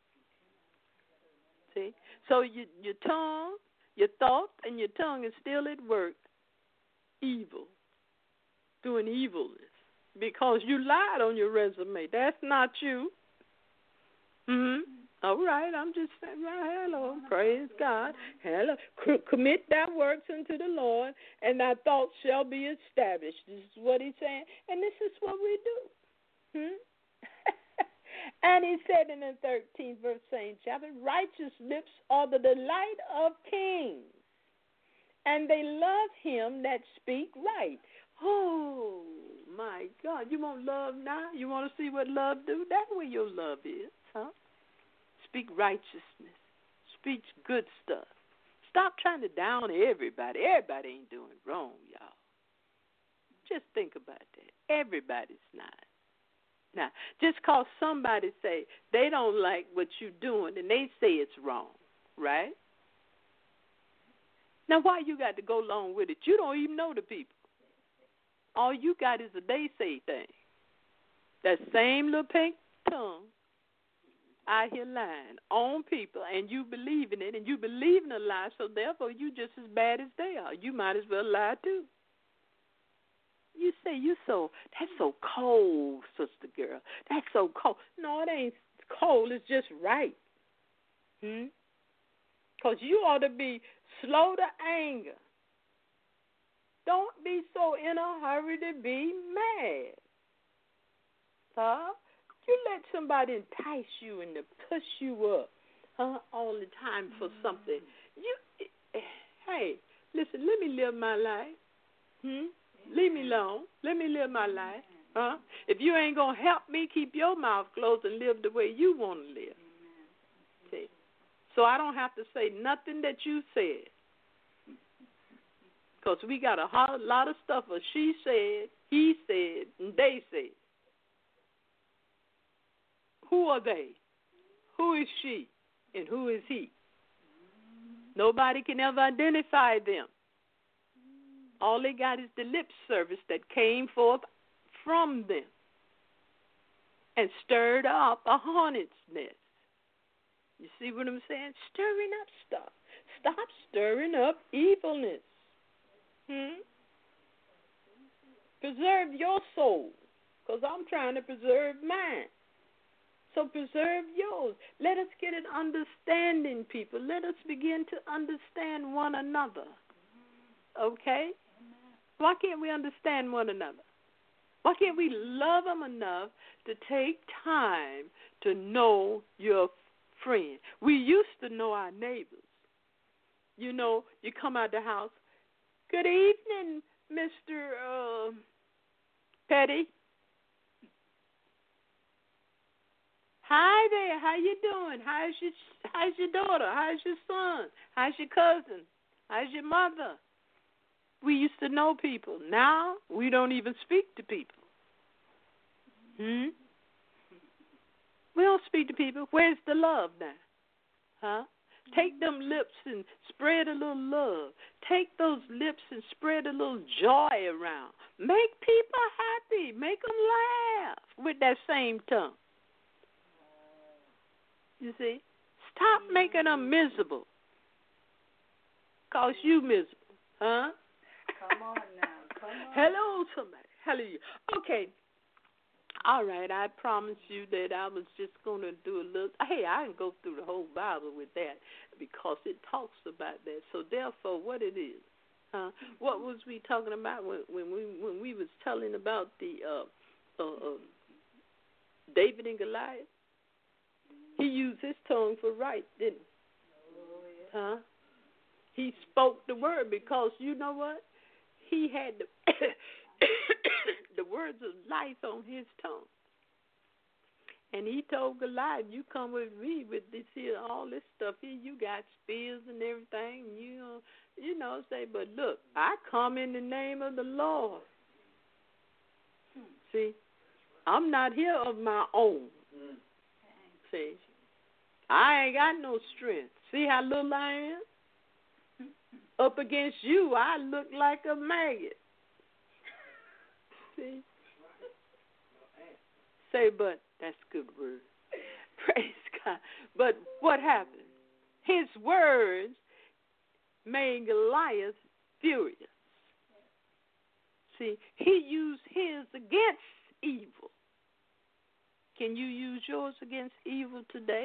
See? So your tongue, your thought, and your tongue is still at work, evil, doing evilness, because you lied on your resume. That's not you. All right, I'm just saying, hello, praise God. Hello. Commit thy works unto the Lord, and thy thoughts shall be established. This is what he's saying, and this is what we do. And he said in the 13th verse, same chapter, righteous lips are the delight of kings, and they love him that speak right. Oh, my God. You want love now? You want to see what love do? That's where your love is, huh? Speak righteousness. Speak good stuff. Stop trying to down everybody. Everybody ain't doing wrong, y'all. Just think about that. Everybody's not. Now, just because somebody say they don't like what you're doing and they say it's wrong, right? Now, why you got to go along with it? You don't even know the people. All you got is a they say thing. That same little pink tongue out here lying on people, and you believe in it, and you believe in a lie, so therefore you just as bad as they are. You might as well lie too. You say, that's so cold, sister girl. That's so cold. No, it ain't cold. It's just right. Because you ought to be slow to anger. Don't be so in a hurry to be mad. Huh? You let somebody entice you and to push you up all the time for something. Hey, listen, let me live my life. Leave me alone. Let me live my life. If you ain't going to help me, keep your mouth closed and live the way you want to live. See? So I don't have to say nothing that you said. Because we got a lot of stuff that she said, he said, and they said. Who are they? Who is she? And who is he? Nobody can ever identify them. All they got is the lip service that came forth from them and stirred up a hornet's nest. You see what I'm saying? Stirring up stuff. Stop stirring up evilness. Preserve your soul, because I'm trying to preserve mine. So preserve yours. Let us get an understanding, people. Let us begin to understand one another. Okay? Why can't we understand one another? Why can't we love them enough to take time to know your friend. We used to know our neighbors. You know, you come out the house, good evening, Mr. Petty. Hi there, how you doing? How's your daughter? How's your son? How's your cousin? How's your mother? We used to know people. Now we don't even speak to people. We don't speak to people. Where's the love now? Huh? Take them lips and spread a little love. Take those lips and spread a little joy around. Make people happy. Make them laugh with that same tongue. You see? Stop making them miserable. Cause you miserable. Huh? Come on now. Come on. Hello, somebody. Hallelujah. Okay. All right, I promised you that I was just going to do a little. Hey, I can go through the whole Bible with that because it talks about that. So therefore, what it is, what was we talking about when we was telling about the David and Goliath? He used his tongue for right, didn't he? He spoke the word because you know what? He had the words of life on his tongue. And he told Goliath, you come with me with this here, all this stuff here. You got spears and everything. You know, say, but look, I come in the name of the Lord. See, I'm not here of my own. See, I ain't got no strength. See how little I am? Up against you, I look like a maggot. See? Say, but that's a good word. Praise God. But what happened? His words made Goliath furious. See, he used his against evil. Can you use yours against evil today?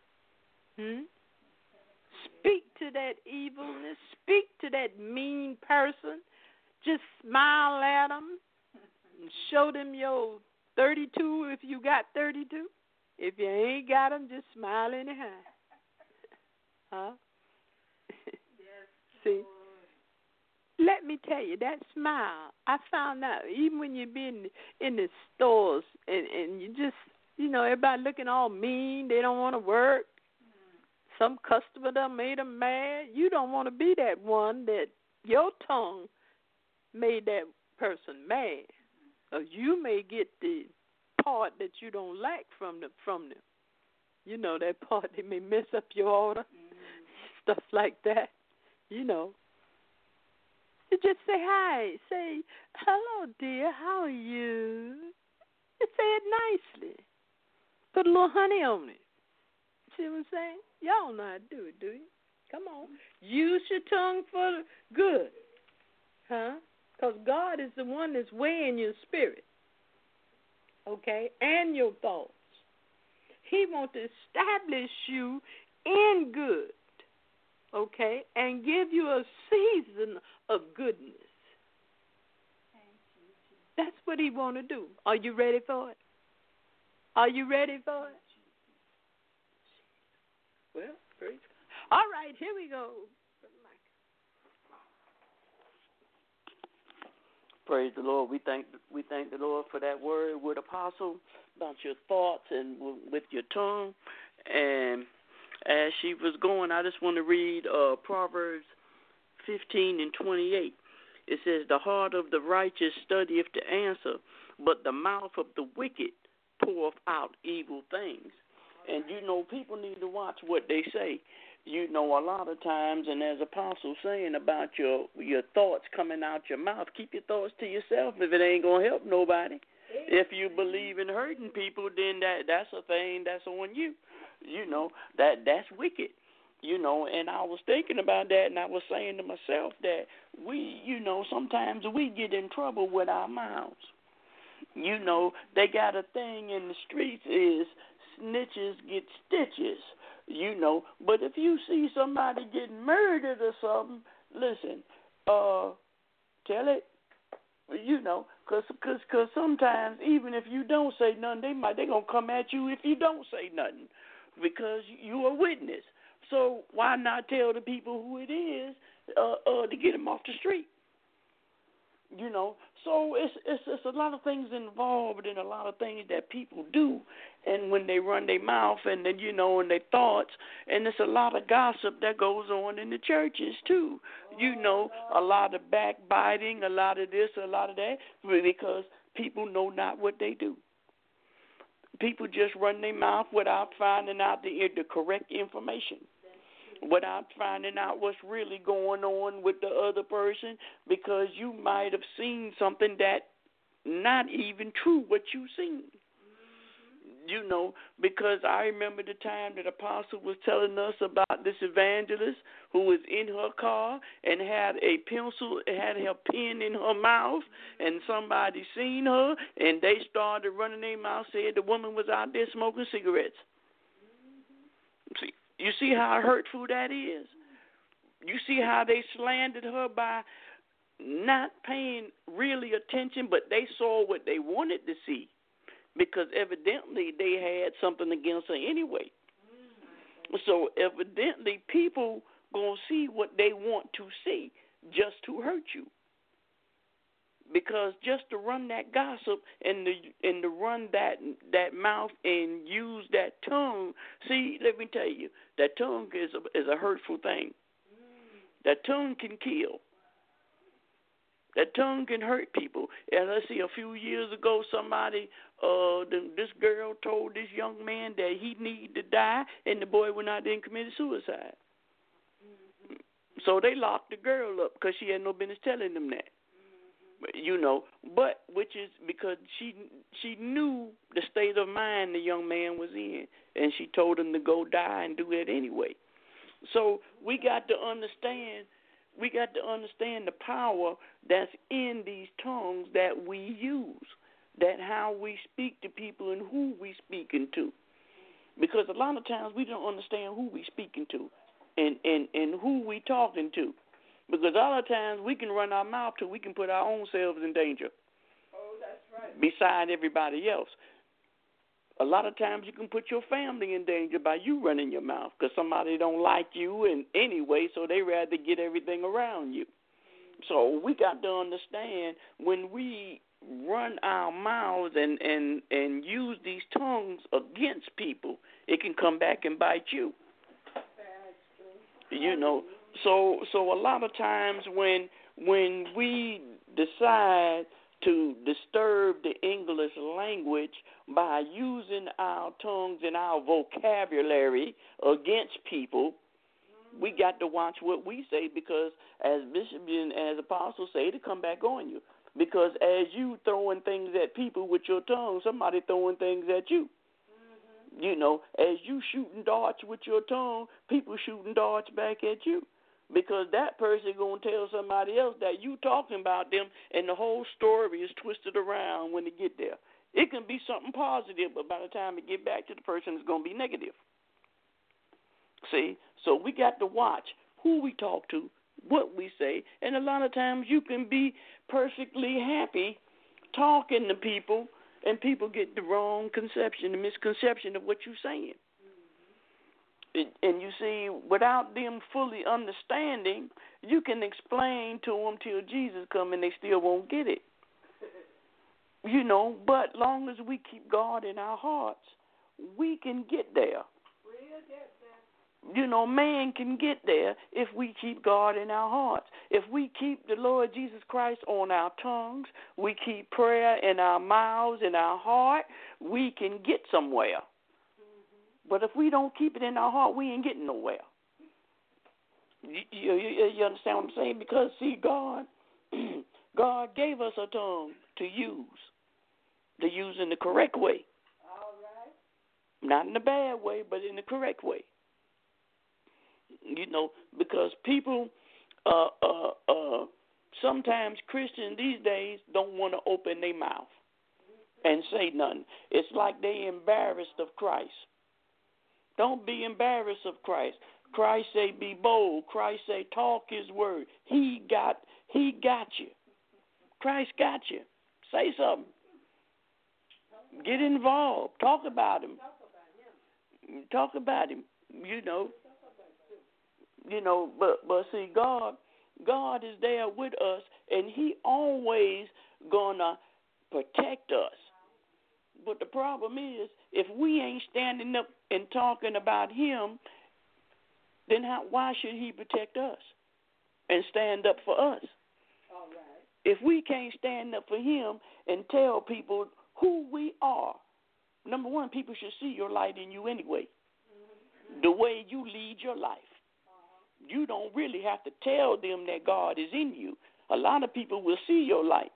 Speak to that evilness. Speak to that mean person. Just smile at them and show them your 32 if you got 32. If you ain't got them, just smile anyhow. Huh? See? Let me tell you, that smile, I found out, even when you be in the stores and you just, you know, everybody looking all mean, they don't want to work. Some customer done made them mad. You don't want to be that one that your tongue made that person mad. Or you may get the part that you don't like from them. You know, that part that may mess up your order, stuff like that. You know. You just say hi. Say, hello, dear, how are you? You say it nicely. Put a little honey on it. See what I'm saying? Y'all know how to do it, do you? Come on. Use your tongue for good. Huh? Because God is the one that's weighing your spirit. Okay? And your thoughts. He wants to establish you in good. Okay? And give you a season of goodness. That's what he wants to do. Are you ready for it? Are you ready for it? Well, praise God. All right, here we go. Praise the Lord. We thank the Lord for that word with Apostle about your thoughts and with your tongue. And as she was going, I just want to read Proverbs 15 and 28. It says, the heart of the righteous studieth to answer, but the mouth of the wicked poureth out evil things. And, you know, people need to watch what they say. You know, a lot of times, and as Apostle saying about your thoughts coming out your mouth, keep your thoughts to yourself if it ain't going to help nobody. If you believe in hurting people, then that's a thing that's on you. You know, that's wicked. You know, and I was thinking about that, and I was saying to myself that we, you know, sometimes we get in trouble with our mouths. You know, they got a thing in the streets is snitches get stitches, you know. But if you see somebody getting murdered or something, listen, tell it, you know, cause sometimes even if you don't say nothing, they going to come at you if you don't say nothing. because you're a witness. So why not tell the people who it is to get them off the street? You know, so it's a lot of things involved and a lot of things that people do, and when they run their mouth and then and their thoughts, and there's a lot of gossip that goes on in the churches too. A lot of backbiting, a lot of this, a lot of that, because people know not what they do. People just run their mouth without finding out the correct information, without finding out what's really going on with the other person, because you might have seen something that not even true what you seen. Because I remember the time that Apostle was telling us about this evangelist who was in her car and had a pencil, had her pen in her mouth, and somebody seen her, and they started running their mouth, said the woman was out there smoking cigarettes. You see how hurtful that is? You see how they slandered her by not paying really attention, but they saw what they wanted to see, because evidently they had something against her anyway. So evidently people going to see what they want to see just to hurt you. Because just to run that gossip and to run that mouth and use that tongue, see, let me tell you, that tongue is a hurtful thing. That tongue can kill. That tongue can hurt people. And let's see, a few years ago, somebody, this girl told this young man that he needed to die, and the boy went out there and committed suicide. So they locked the girl up because she had no business telling them that. But which is because she knew the state of mind the young man was in, and she told him to go die and do it anyway. So we got to understand the power that's in these tongues that we use, that how we speak to people and who we speaking to. Because a lot of times we don't understand who we speaking to and who we talking to. Because a lot of times we can run our mouth till we can put our own selves in danger. Oh, that's right. Beside everybody else. A lot of times you can put your family in danger by you running your mouth, because somebody don't like you in any way, so they rather get everything around you. So we got to understand, when we run our mouths and use these tongues against people, it can come back and bite you. So a lot of times when we decide to disturb the English language by using our tongues and our vocabulary against people, we got to watch what we say, because as Bishop and as Apostle say, to come back on you. Because as you throwing things at people with your tongue, somebody throwing things at you. As you shooting darts with your tongue, people shooting darts back at you. Because that person going to tell somebody else that you talking about them, and the whole story is twisted around when they get there. It can be something positive, but by the time it get back to the person, it's going to be negative. See? So we got to watch who we talk to, what we say, and a lot of times you can be perfectly happy talking to people, and people get the wrong conception, the misconception of what you're saying. And you see, without them fully understanding, you can explain to them till Jesus come and they still won't get it. But long as we keep God in our hearts, we can get there. We'll get there. Man can get there if we keep God in our hearts. If we keep the Lord Jesus Christ on our tongues, we keep prayer in our mouths, in our heart, we can get somewhere. But if we don't keep it in our heart, we ain't getting nowhere. You understand what I'm saying? Because, see, God gave us a tongue to use in the correct way. All right. Not in a bad way, but in the correct way. Because people, sometimes Christians these days don't want to open their mouth and say nothing. It's like they embarrassed of Christ. Don't be embarrassed of Christ. Christ say be bold. Christ say talk his word. He got you. Christ got you. Say something. Get involved. Talk about him. Talk about him. But see, God is there with us, and He always gonna protect us. But the problem is, if we ain't standing up and talking about Him, then why should He protect us and stand up for us? All right. If we can't stand up for Him and tell people who we are, number one, people should see your light in you anyway. The way you lead your life. You don't really have to tell them that God is in you. A lot of people will see your light.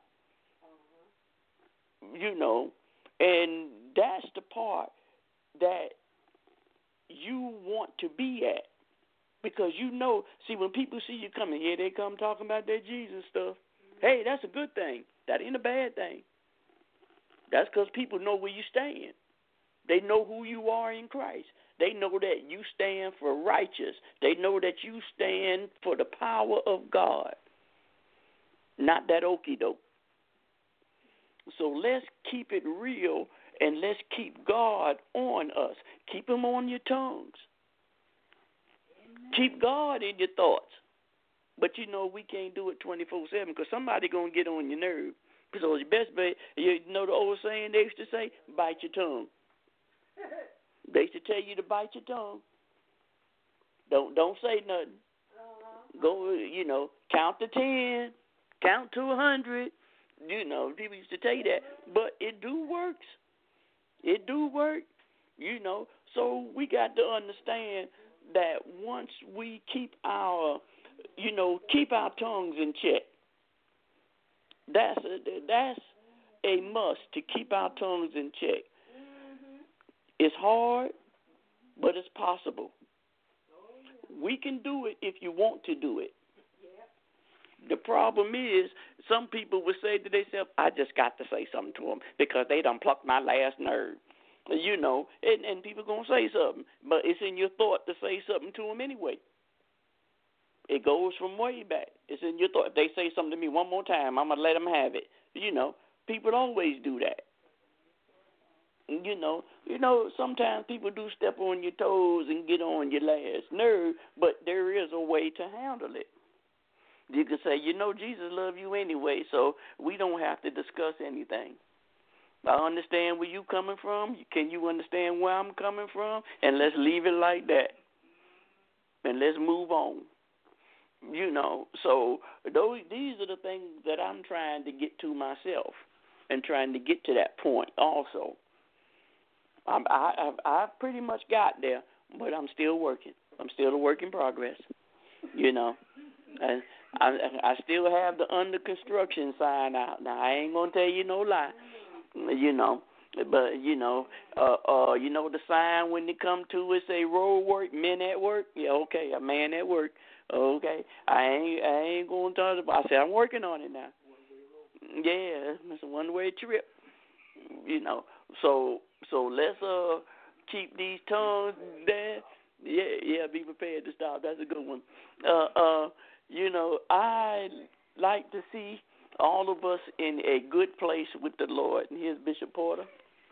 And that's the part that you want to be at. Because see, when people see you coming, here they come talking about their Jesus stuff. Hey, that's a good thing. That ain't a bad thing. That's because people know where you stand. They know who you are in Christ. They know that you stand for righteous. They know that you stand for the power of God, not that okie doke. So let's keep it real and let's keep God on us. Keep Him on your tongues. Amen. Keep God in your thoughts. But we can't do it 24/7 because somebody going to get on your nerve. So it's best bet, the old saying they used to say, bite your tongue. They used to tell you to bite your tongue. Don't say nothing. Go, count to 10, count to 100. People used to tell you that, but it do works. It do work. So we got to understand that once we keep our tongues in check. That's a must to keep our tongues in check. It's hard, but it's possible. We can do it if you want to do it. The problem is some people will say to themselves, I just got to say something to them because they done plucked my last nerve. And people going to say something, but it's in your thought to say something to them anyway. It goes from way back. It's in your thought. If they say something to me one more time, I'm going to let them have it. People always do that. Sometimes people do step on your toes and get on your last nerve, but there is a way to handle it. You can say, Jesus loves you anyway, so we don't have to discuss anything. I understand where you coming from. Can you understand where I'm coming from? And let's leave it like that. And let's move on. So these are the things that I'm trying to get to myself and trying to get to that point also. I've pretty much got there, but I'm still working. I'm still a work in progress, And I still have the under construction sign out. Now, I ain't going to tell you no lie, But, the sign when they come to it say road work, men at work. Yeah, okay, a man at work. Okay, I ain't going to talk about. I said I'm working on it now. Yeah, it's a one-way trip. So let's keep these tongues there. Yeah, be prepared to stop. That's a good one. I like to see all of us in a good place with the Lord. And here's Bishop Porter.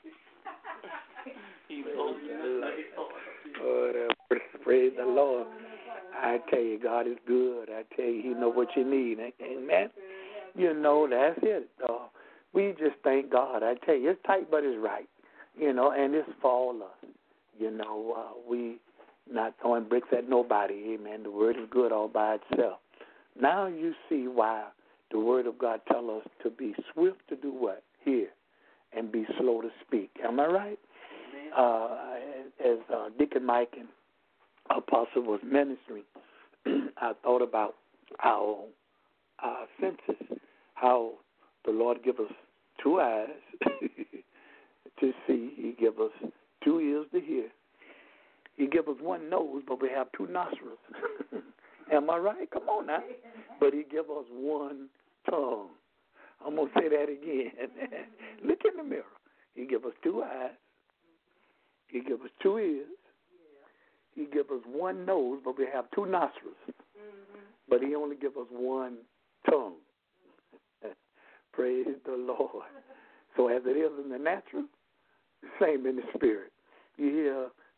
Praise the Lord. I tell you, God is good. I tell you, He knows what you need. Amen. That's it. We just thank God. I tell you, it's tight, but it's right. And it's for all of us. We not throwing bricks at nobody. Amen. The word is good all by itself. Now you see why the word of God tells us to be swift to do what? Hear. And be slow to speak. Am I right? As Deacon Mike and Apostle was ministering, I thought about our senses, how the Lord give us 2 eyes to see. He give us 2 ears to hear. He give us 1 nose, but we have 2 nostrils. Am I right? Come on now. But He give us 1 tongue. I'm going to say that again. Look in the mirror. He give us 2 eyes. He give us 2 ears. He give us 1 nose, but we have 2 nostrils. But He only give us 1 tongue. Praise the Lord. So as it is in the natural, same in the spirit. You hear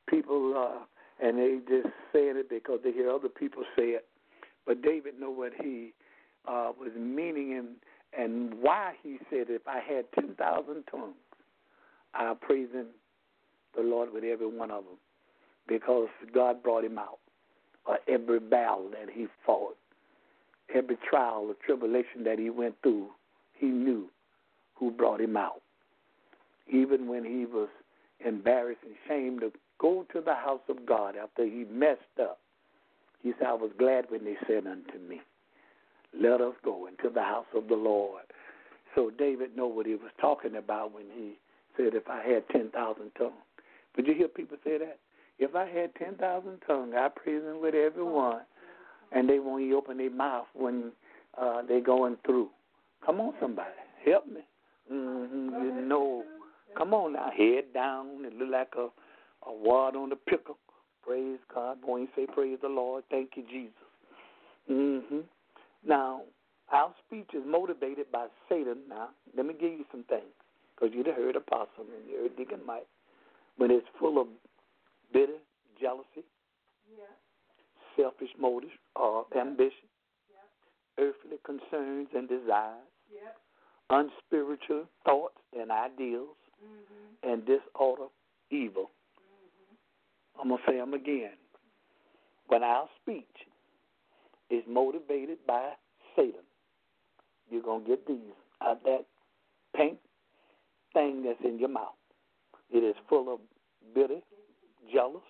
people, and they just saying it because they hear other people say it. But David knew what he was meaning and why he said, if I had 10,000 tongues, I'll praise him, the Lord, with every one of them, because God brought him out. Every battle that he fought, every trial or tribulation that he went through, he knew who brought him out. Even when he was embarrassed and ashamed to go to the house of God after he messed up, he said, I was glad when they said unto me, let us go into the house of the Lord. So David knew what he was talking about when he said, if I had 10,000 tongues. Would you hear people say that? If I had 10,000 tongues, I praise him with every one. And they won't even open their mouth when they're going through. Come on, somebody. Help me. You know, come on now. Head down. It look like a wad on the pickle. Praise God. Boy, you say praise the Lord. Thank you, Jesus. Now, our speech is motivated by Satan. Now, let me give you some things. Because you'd have heard Apostle and you heard Deacon Mike. When it's full of bitter, jealousy, selfish motives or ambition, earthly concerns and desires, unspiritual thoughts and ideals, and disorder, evil. I'm going to say them again. When our speech is motivated by Satan, you're going to get these out that pink thing that's in your mouth. It is full of bitter, jealousy,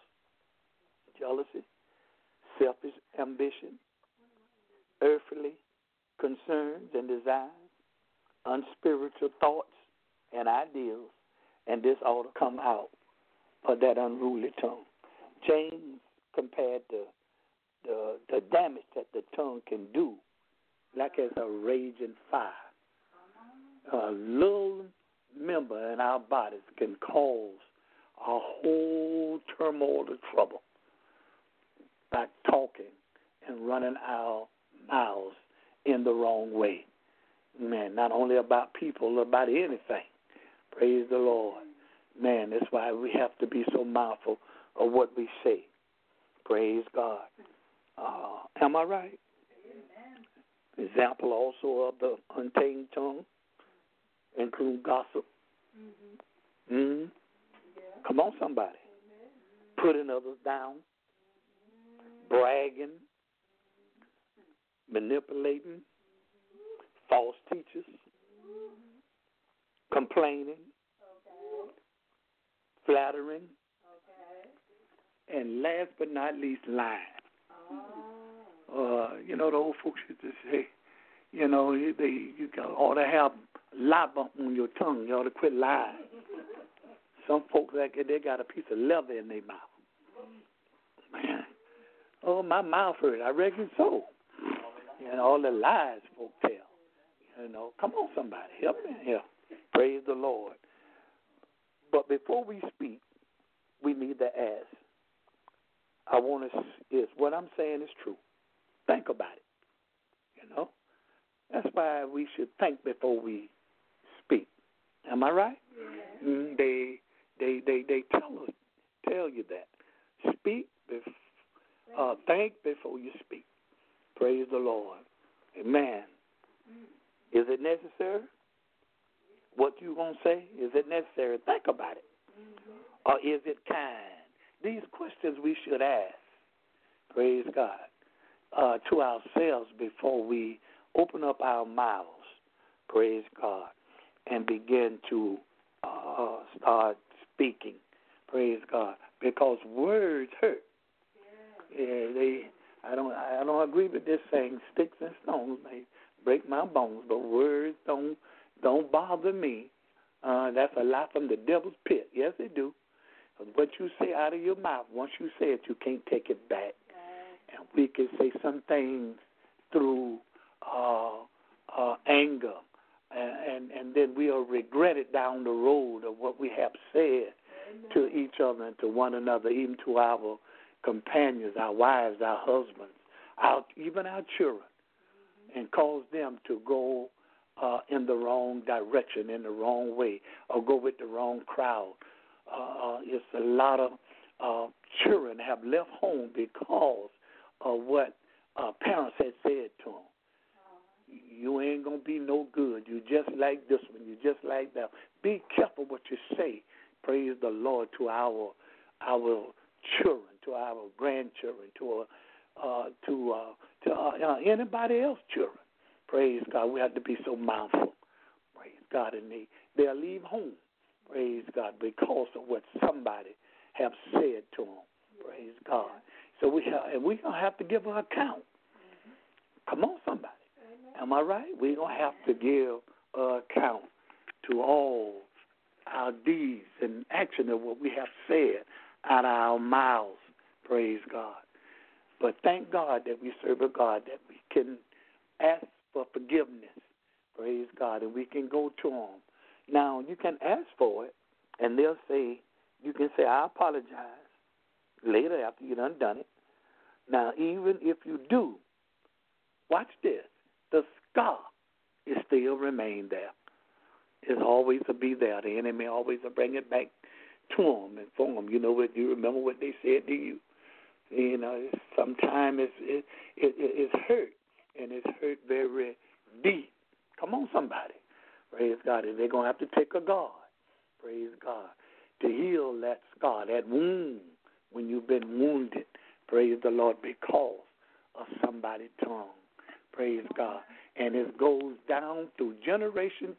selfish ambition, earthly concerns and desires, unspiritual thoughts and ideals, and this ought to come out of that unruly tongue. James compared the damage that the tongue can do like as a raging fire. A little member in our bodies can cause a whole turmoil of trouble by talking and running our mouths in the wrong way. Man, not only about people, about anything. Praise the Lord. Man, that's why we have to be so mindful of what we say. Praise God. Am I right? Amen. Example also of the untamed tongue include gossip. Come on, somebody. Putting others down, bragging, manipulating, false teachers, complaining, flattering, and last but not least, lying. You know, the old folks used to say, you know, you ought to have lie bump on your tongue. You ought to quit lying. Some folks, like they got a piece of leather in their mouth. Man, oh, my mouth hurt. I reckon so. You know, all the lies folk tell. You know, come on, somebody, help me here. Praise the Lord. But before we speak, we need to ask. I want to, is what I'm saying is true. Think about it. You know, that's why we should think before we speak. Am I right? Yeah. They tell you that. Speak, think before you speak. Praise the Lord. Amen. Is it necessary? What you gonna say? Is it necessary? Think about it. Or is it kind? These questions we should ask. Praise God. To ourselves before we open up our mouths. Praise God. And begin to start speaking. Praise God. Because words hurt. Yeah, I don't agree with this saying, sticks and stones may break my bones, but words don't bother me. That's a lie from the devil's pit. Yes, they do. What you say out of your mouth, once you say it, you can't take it back. And we can say some things through anger, and then we'll regret it down the road of what we have said to each other and to one another, even to our companions, our wives, our husbands, even our children, and cause them to go in the wrong direction, in the wrong way, or go with the wrong crowd. It's a lot of children have left home because of what parents had said to them. You ain't going to be no good. You just like this one. You just like that. Be careful what you say. Praise the Lord to our children, to our grandchildren, to anybody else children. Praise God. We have to be so mindful. Praise God. And they'll leave home. Praise God, because of what somebody have said to them. Praise God. So we're going to have to give an account. Come on, somebody. Am I right? We're going to have to give an account to all our deeds and action of what we have said out of our mouths. Praise God. But thank God that we serve a God that we can ask for forgiveness. Praise God. And we can go to Him. Now, you can ask for it, and they'll say, you can say, I apologize later after you done it. Now, even if you do, watch this. The scar is still remain there. It's always to be there. The enemy always will bring it back to them and for them. You know what? You remember what they said to you. You know, sometimes it's hurt, and it's hurt very deep. Come on, somebody. Praise God. And they're going to have to take a God, praise God, to heal that scar, that wound when you've been wounded. Praise the Lord, because of somebody's tongue. Praise God. And it goes down through generation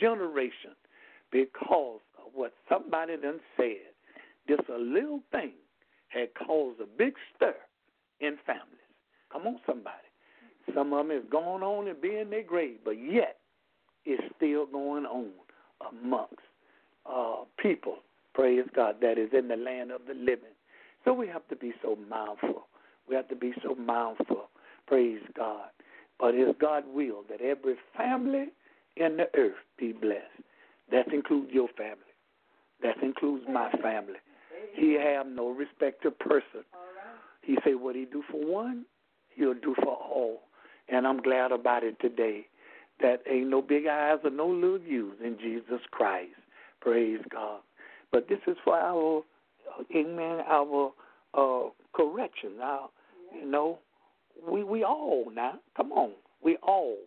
because of what somebody done said. Just a little thing had caused a big stir in families. Come on, somebody. Some of them is going on and be in their grave, but yet it's still going on amongst people, praise God, that is in the land of the living. So we have to be so mindful. We have to be so mindful, praise God. But it's God's will that every family in the earth be blessed. That includes your family. That includes my family. He have no respect to person. He say what he do for one, he'll do for all. And I'm glad about it today. That ain't no big eyes or no little U's in Jesus Christ. Praise God. But this is for our, amen, our correction. Now, you know, we all now, come on, we all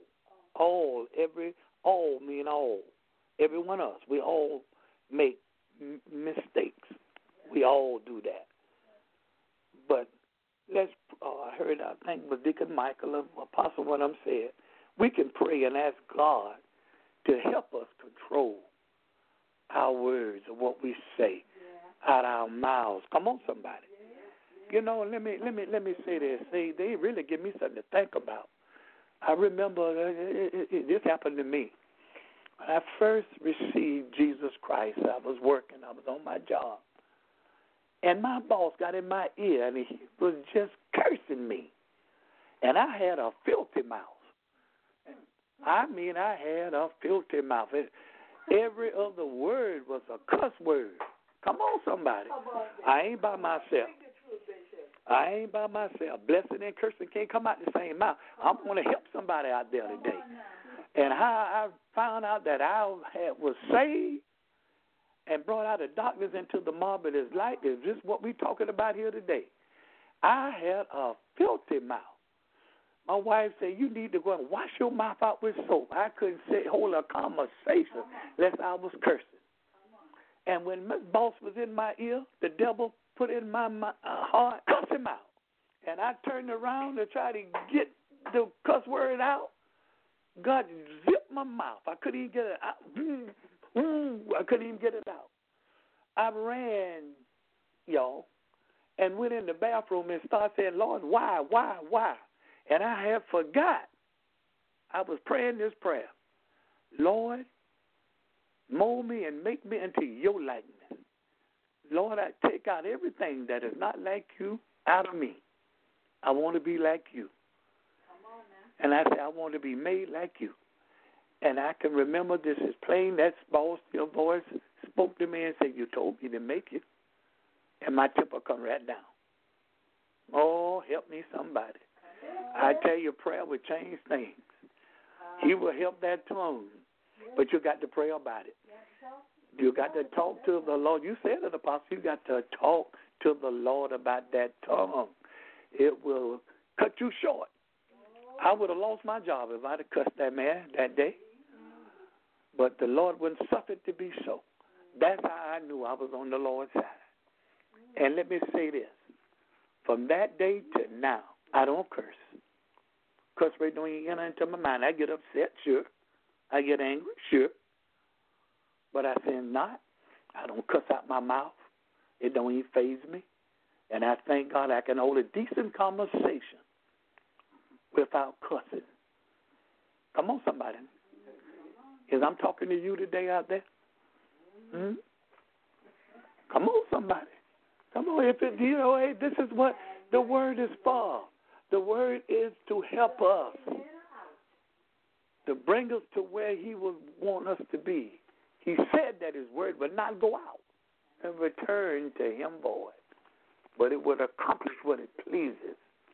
mean all. Every one of us, we all make mistakes. We all do that. But let's, I think it was Deacon Michael, Apostle one of them said, we can pray and ask God to help us control our words and what we say out of our mouths. Come on, somebody. You know, let me say this. See, they really give me something to think about. I remember this happened to me. When I first received Jesus Christ, I was working. I was on my job. And my boss got in my ear, and he was just cursing me. And I had a filthy mouth. I mean, I had a filthy mouth. Every other word was a cuss word. Come on, somebody. I ain't by myself. Blessing and cursing can't come out the same mouth. I'm going to help somebody out there today. And how I found out that I was saved and brought out of darkness into the marvelous light is just what we're talking about here today. I had a filthy mouth. My wife said, you need to go and wash your mouth out with soap. I couldn't hold a conversation unless I was cursing. And when my boss was in my ear, the devil put in my heart, cuss him out. And I turned around to try to get the cuss word out. God zipped my mouth. I couldn't even get it out. I couldn't even get it out. I ran, y'all, and went in the bathroom and started saying, Lord, why? And I had forgot. I was praying this prayer. Lord, mold me and make me into your likeness. Lord, I take out everything that is not like you out of me. I want to be like you. And I said, I want to be made like you. And I can remember this is plain. That still voice spoke to me and said, you told me to make you. And my temper come right down. Oh, help me somebody. I tell you, prayer will change things. He will help that tongue. But you got to pray about it. You got to talk to the Lord. You said it, Apostle. You got to talk to the Lord about that tongue, it will cut you short. I would have lost my job if I'd have cussed that man that day. But the Lord wouldn't suffer it to be so. That's how I knew I was on the Lord's side. And let me say this. From that day to now, I don't curse. Curse rate don't even enter into my mind. I get upset, sure. I get angry, sure. But I sin not. I don't cuss out my mouth. It don't even faze me. And I thank God I can hold a decent conversation without cussing. Come on, somebody. Because I'm talking to you today out there. Come on, somebody. Come on. If it, hey, this is what the word is for. The word is to help us, to bring us to where he would want us to be. He said that his word would not go out and return to him void, but it would accomplish what it pleases.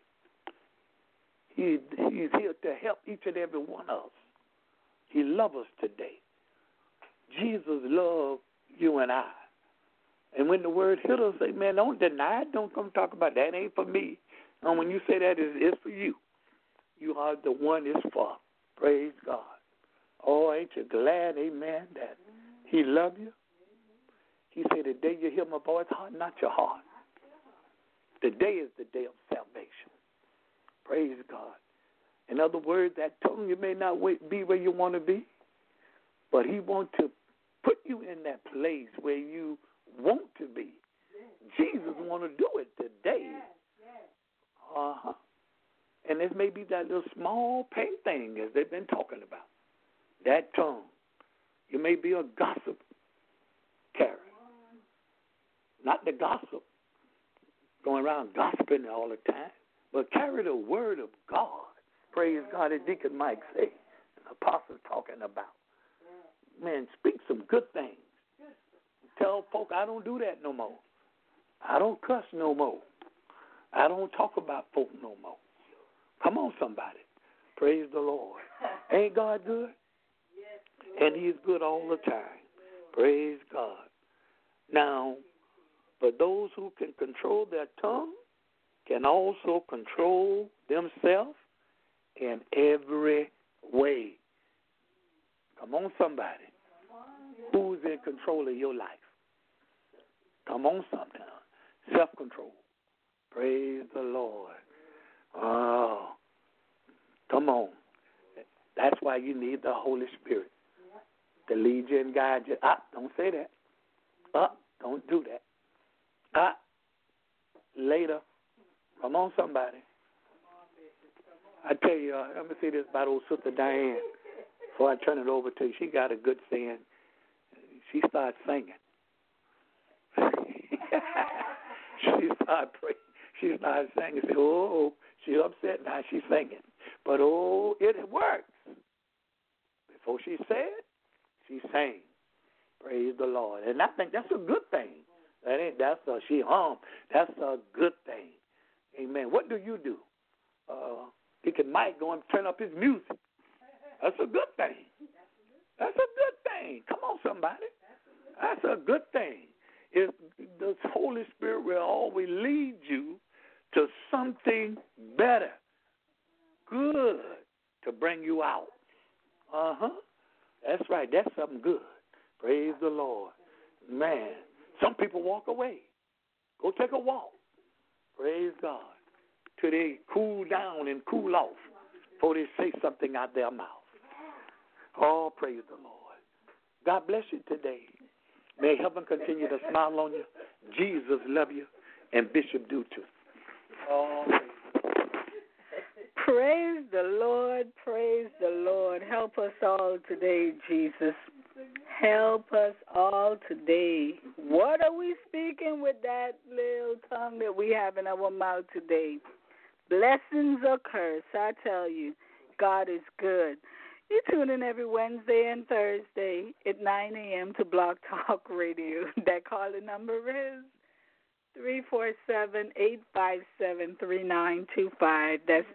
He's here to help each and every one of us. He loves us today. Jesus loved you and I. And when the word hit us, say, man, don't deny it. Don't come talk about that. It ain't for me. And when you say that, it's for you. You are the one it's for. Praise God. Oh, ain't you glad, amen, that he loved you? He said, the day you hear my voice, harden not your heart. The day is the day of salvation. Praise God. In other words, that tongue, you may not be where you want to be, but he wants to put you in that place where you want to be. Jesus want to do it today. And this may be that little small pain thing as they've been talking about. That tongue. You may be a gossip carrier. Not the gossip, going around gossiping all the time, but carry the word of God. Praise God, as Deacon Mike said, the apostle talking about. Man, speak some good things. Tell folk I don't do that no more. I don't cuss no more. I don't talk about folk no more. Come on, somebody. Praise the Lord. Ain't God good? And he's good all the time. Praise God. Now, for those who can control their tongue, can also control themselves in every way. Come on, somebody. Who's in control of your life? Come on, sometime. Self-control. Praise the Lord. Oh, come on. That's why you need the Holy Spirit to lead you and guide you. Don't say that. Don't do that. Later. Come on, somebody. I tell you, let me say this about old Sister Diane before I turn it over to you. She got a good saying. She started singing. She started praying. She started singing. Said, oh, she's upset now. She's singing. But, it works. Before she said, she sang. Praise the Lord. And I think that's a good thing. She hummed. That's a good thing. Amen. What do you do? Deacon Mike go and turn up his music. That's a good thing. That's a good thing. Come on, somebody. That's a good thing. The Holy Spirit will always lead you to something better, good, to bring you out. That's right. That's something good. Praise the Lord. Man, some people walk away. Go take a walk. Praise God. Till they cool down and cool off before they say something out their mouth. Oh, praise the Lord. God bless you today. May heaven continue to smile on you. Jesus love you, and Bishop do too. Oh, praise the Lord. Praise the Lord. Help us all today, Jesus. Help us all today. What are we speaking with that little tongue that we have in our mouth today? Blessings or curse, I tell you, God is good. You tune in every Wednesday and Thursday at 9 a.m. to Blog Talk Radio. That calling number is 347-857-3925. That's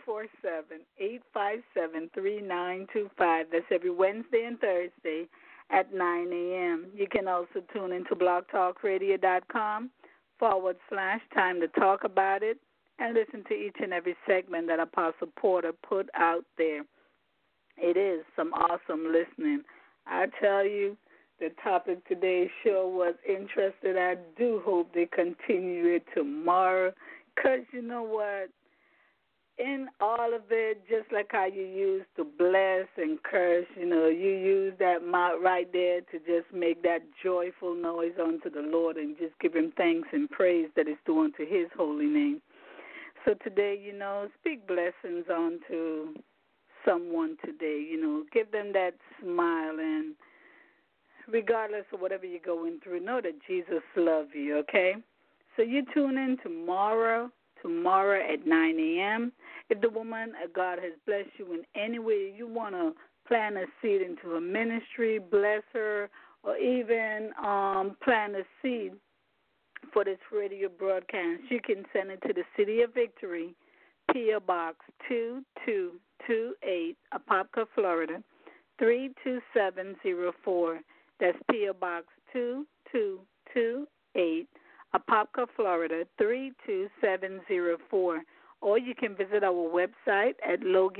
347-857-3925. That's every Wednesday and Thursday at 9 a.m. You can also tune into blogtalkradio.com /time to talk about it and listen to each and every segment that Apostle Porter put out there. It is some awesome listening. I tell you, the topic today sure was interesting. I do hope they continue it tomorrow, because you know what? In all of it, just like how you used to bless and curse, you use that mouth right there to just make that joyful noise unto the Lord and just give him thanks and praise that is due unto his holy name. So today, speak blessings onto someone today. Give them that smile, and regardless of whatever you're going through, know that Jesus loves you, okay? So you tune in tomorrow at 9 a.m. If the woman of God has blessed you in any way, you want to plant a seed into a ministry, bless her, or even plant a seed for this radio broadcast, you can send it to the City of Victory, P.O. Box 2228, Apopka, Florida, 32704. That's P.O. Box 2228, Apopka, Florida, 32704. Or you can visit our website at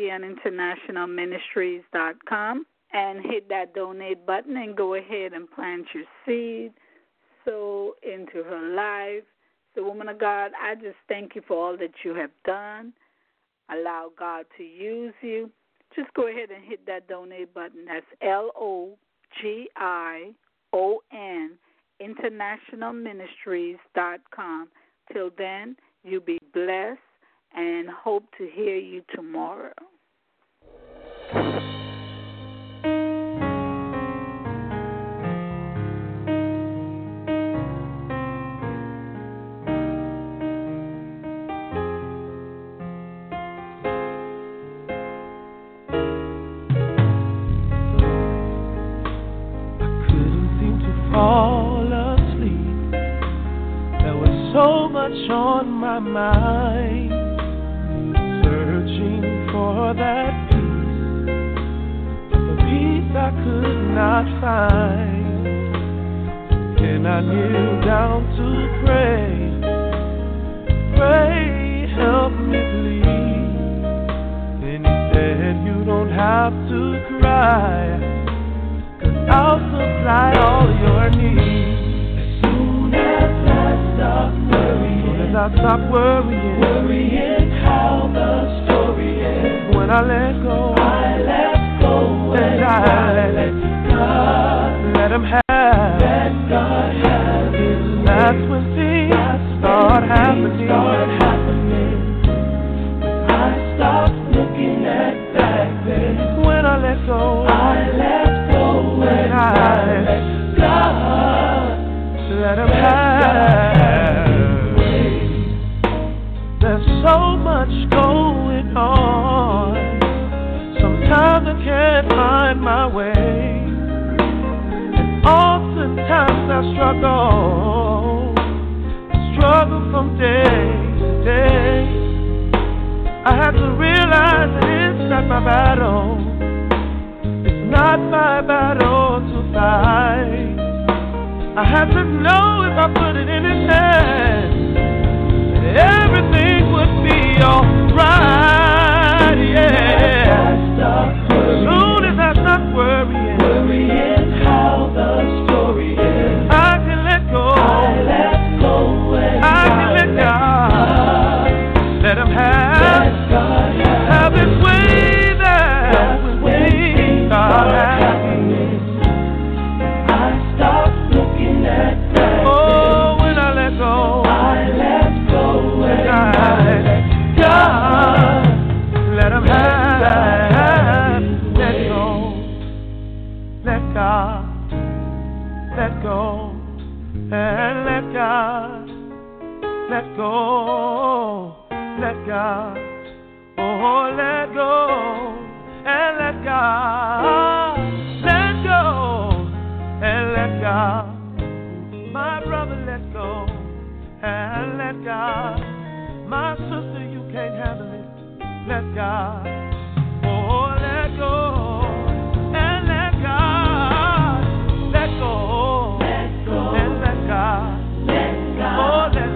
LogianInternationalMinistries.com and hit that donate button and go ahead and plant your seed, sow into her life. So, woman of God, I just thank you for all that you have done. Allow God to use you. Just go ahead and hit that donate button. That's LOGION, internationalministries.com. Till then, you be blessed and hope to hear you tomorrow. So much on my mind, searching for that peace, the peace I could not find. Then I kneel down to pray, help me please. Then he said, you don't have to cry, 'cause I'll supply all your needs. I stop worrying how the story ends. When I let go, and I let God, let him have, let God have it. That's when things start happening. I stop looking at back then. When I let go, and I let God, let him have. There's so much going on. Sometimes I can't find my way, and oftentimes I struggle from day to day. I have to realize that it's not my battle. It's not my battle to fight. I have to know if I put it in his hands, everything would be alright, yeah. Soon as I stop worrying how the story is, I can let go. I can let God. Let him have his way there when things start happening. I stop looking at that. Oh, when I let go. God, let him have, let go, let God, let go, and let God, let go, let God, oh, let go, and let God, let go, and let God, my brother, let go, and let God. My sister, you can't handle it. Let God. Oh, let go. And let God. Let go. Let go. And let God. Let God. Oh, let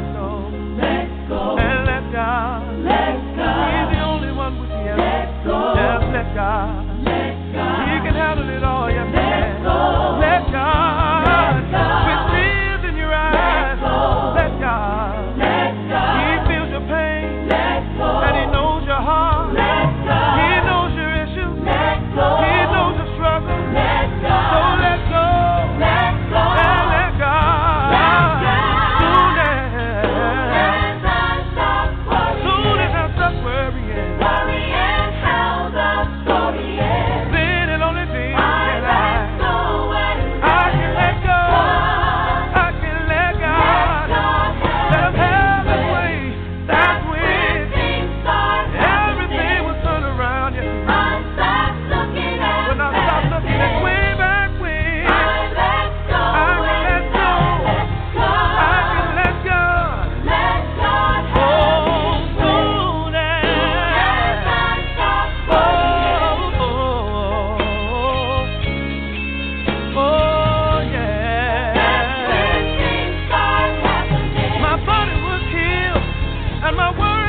stop worrying.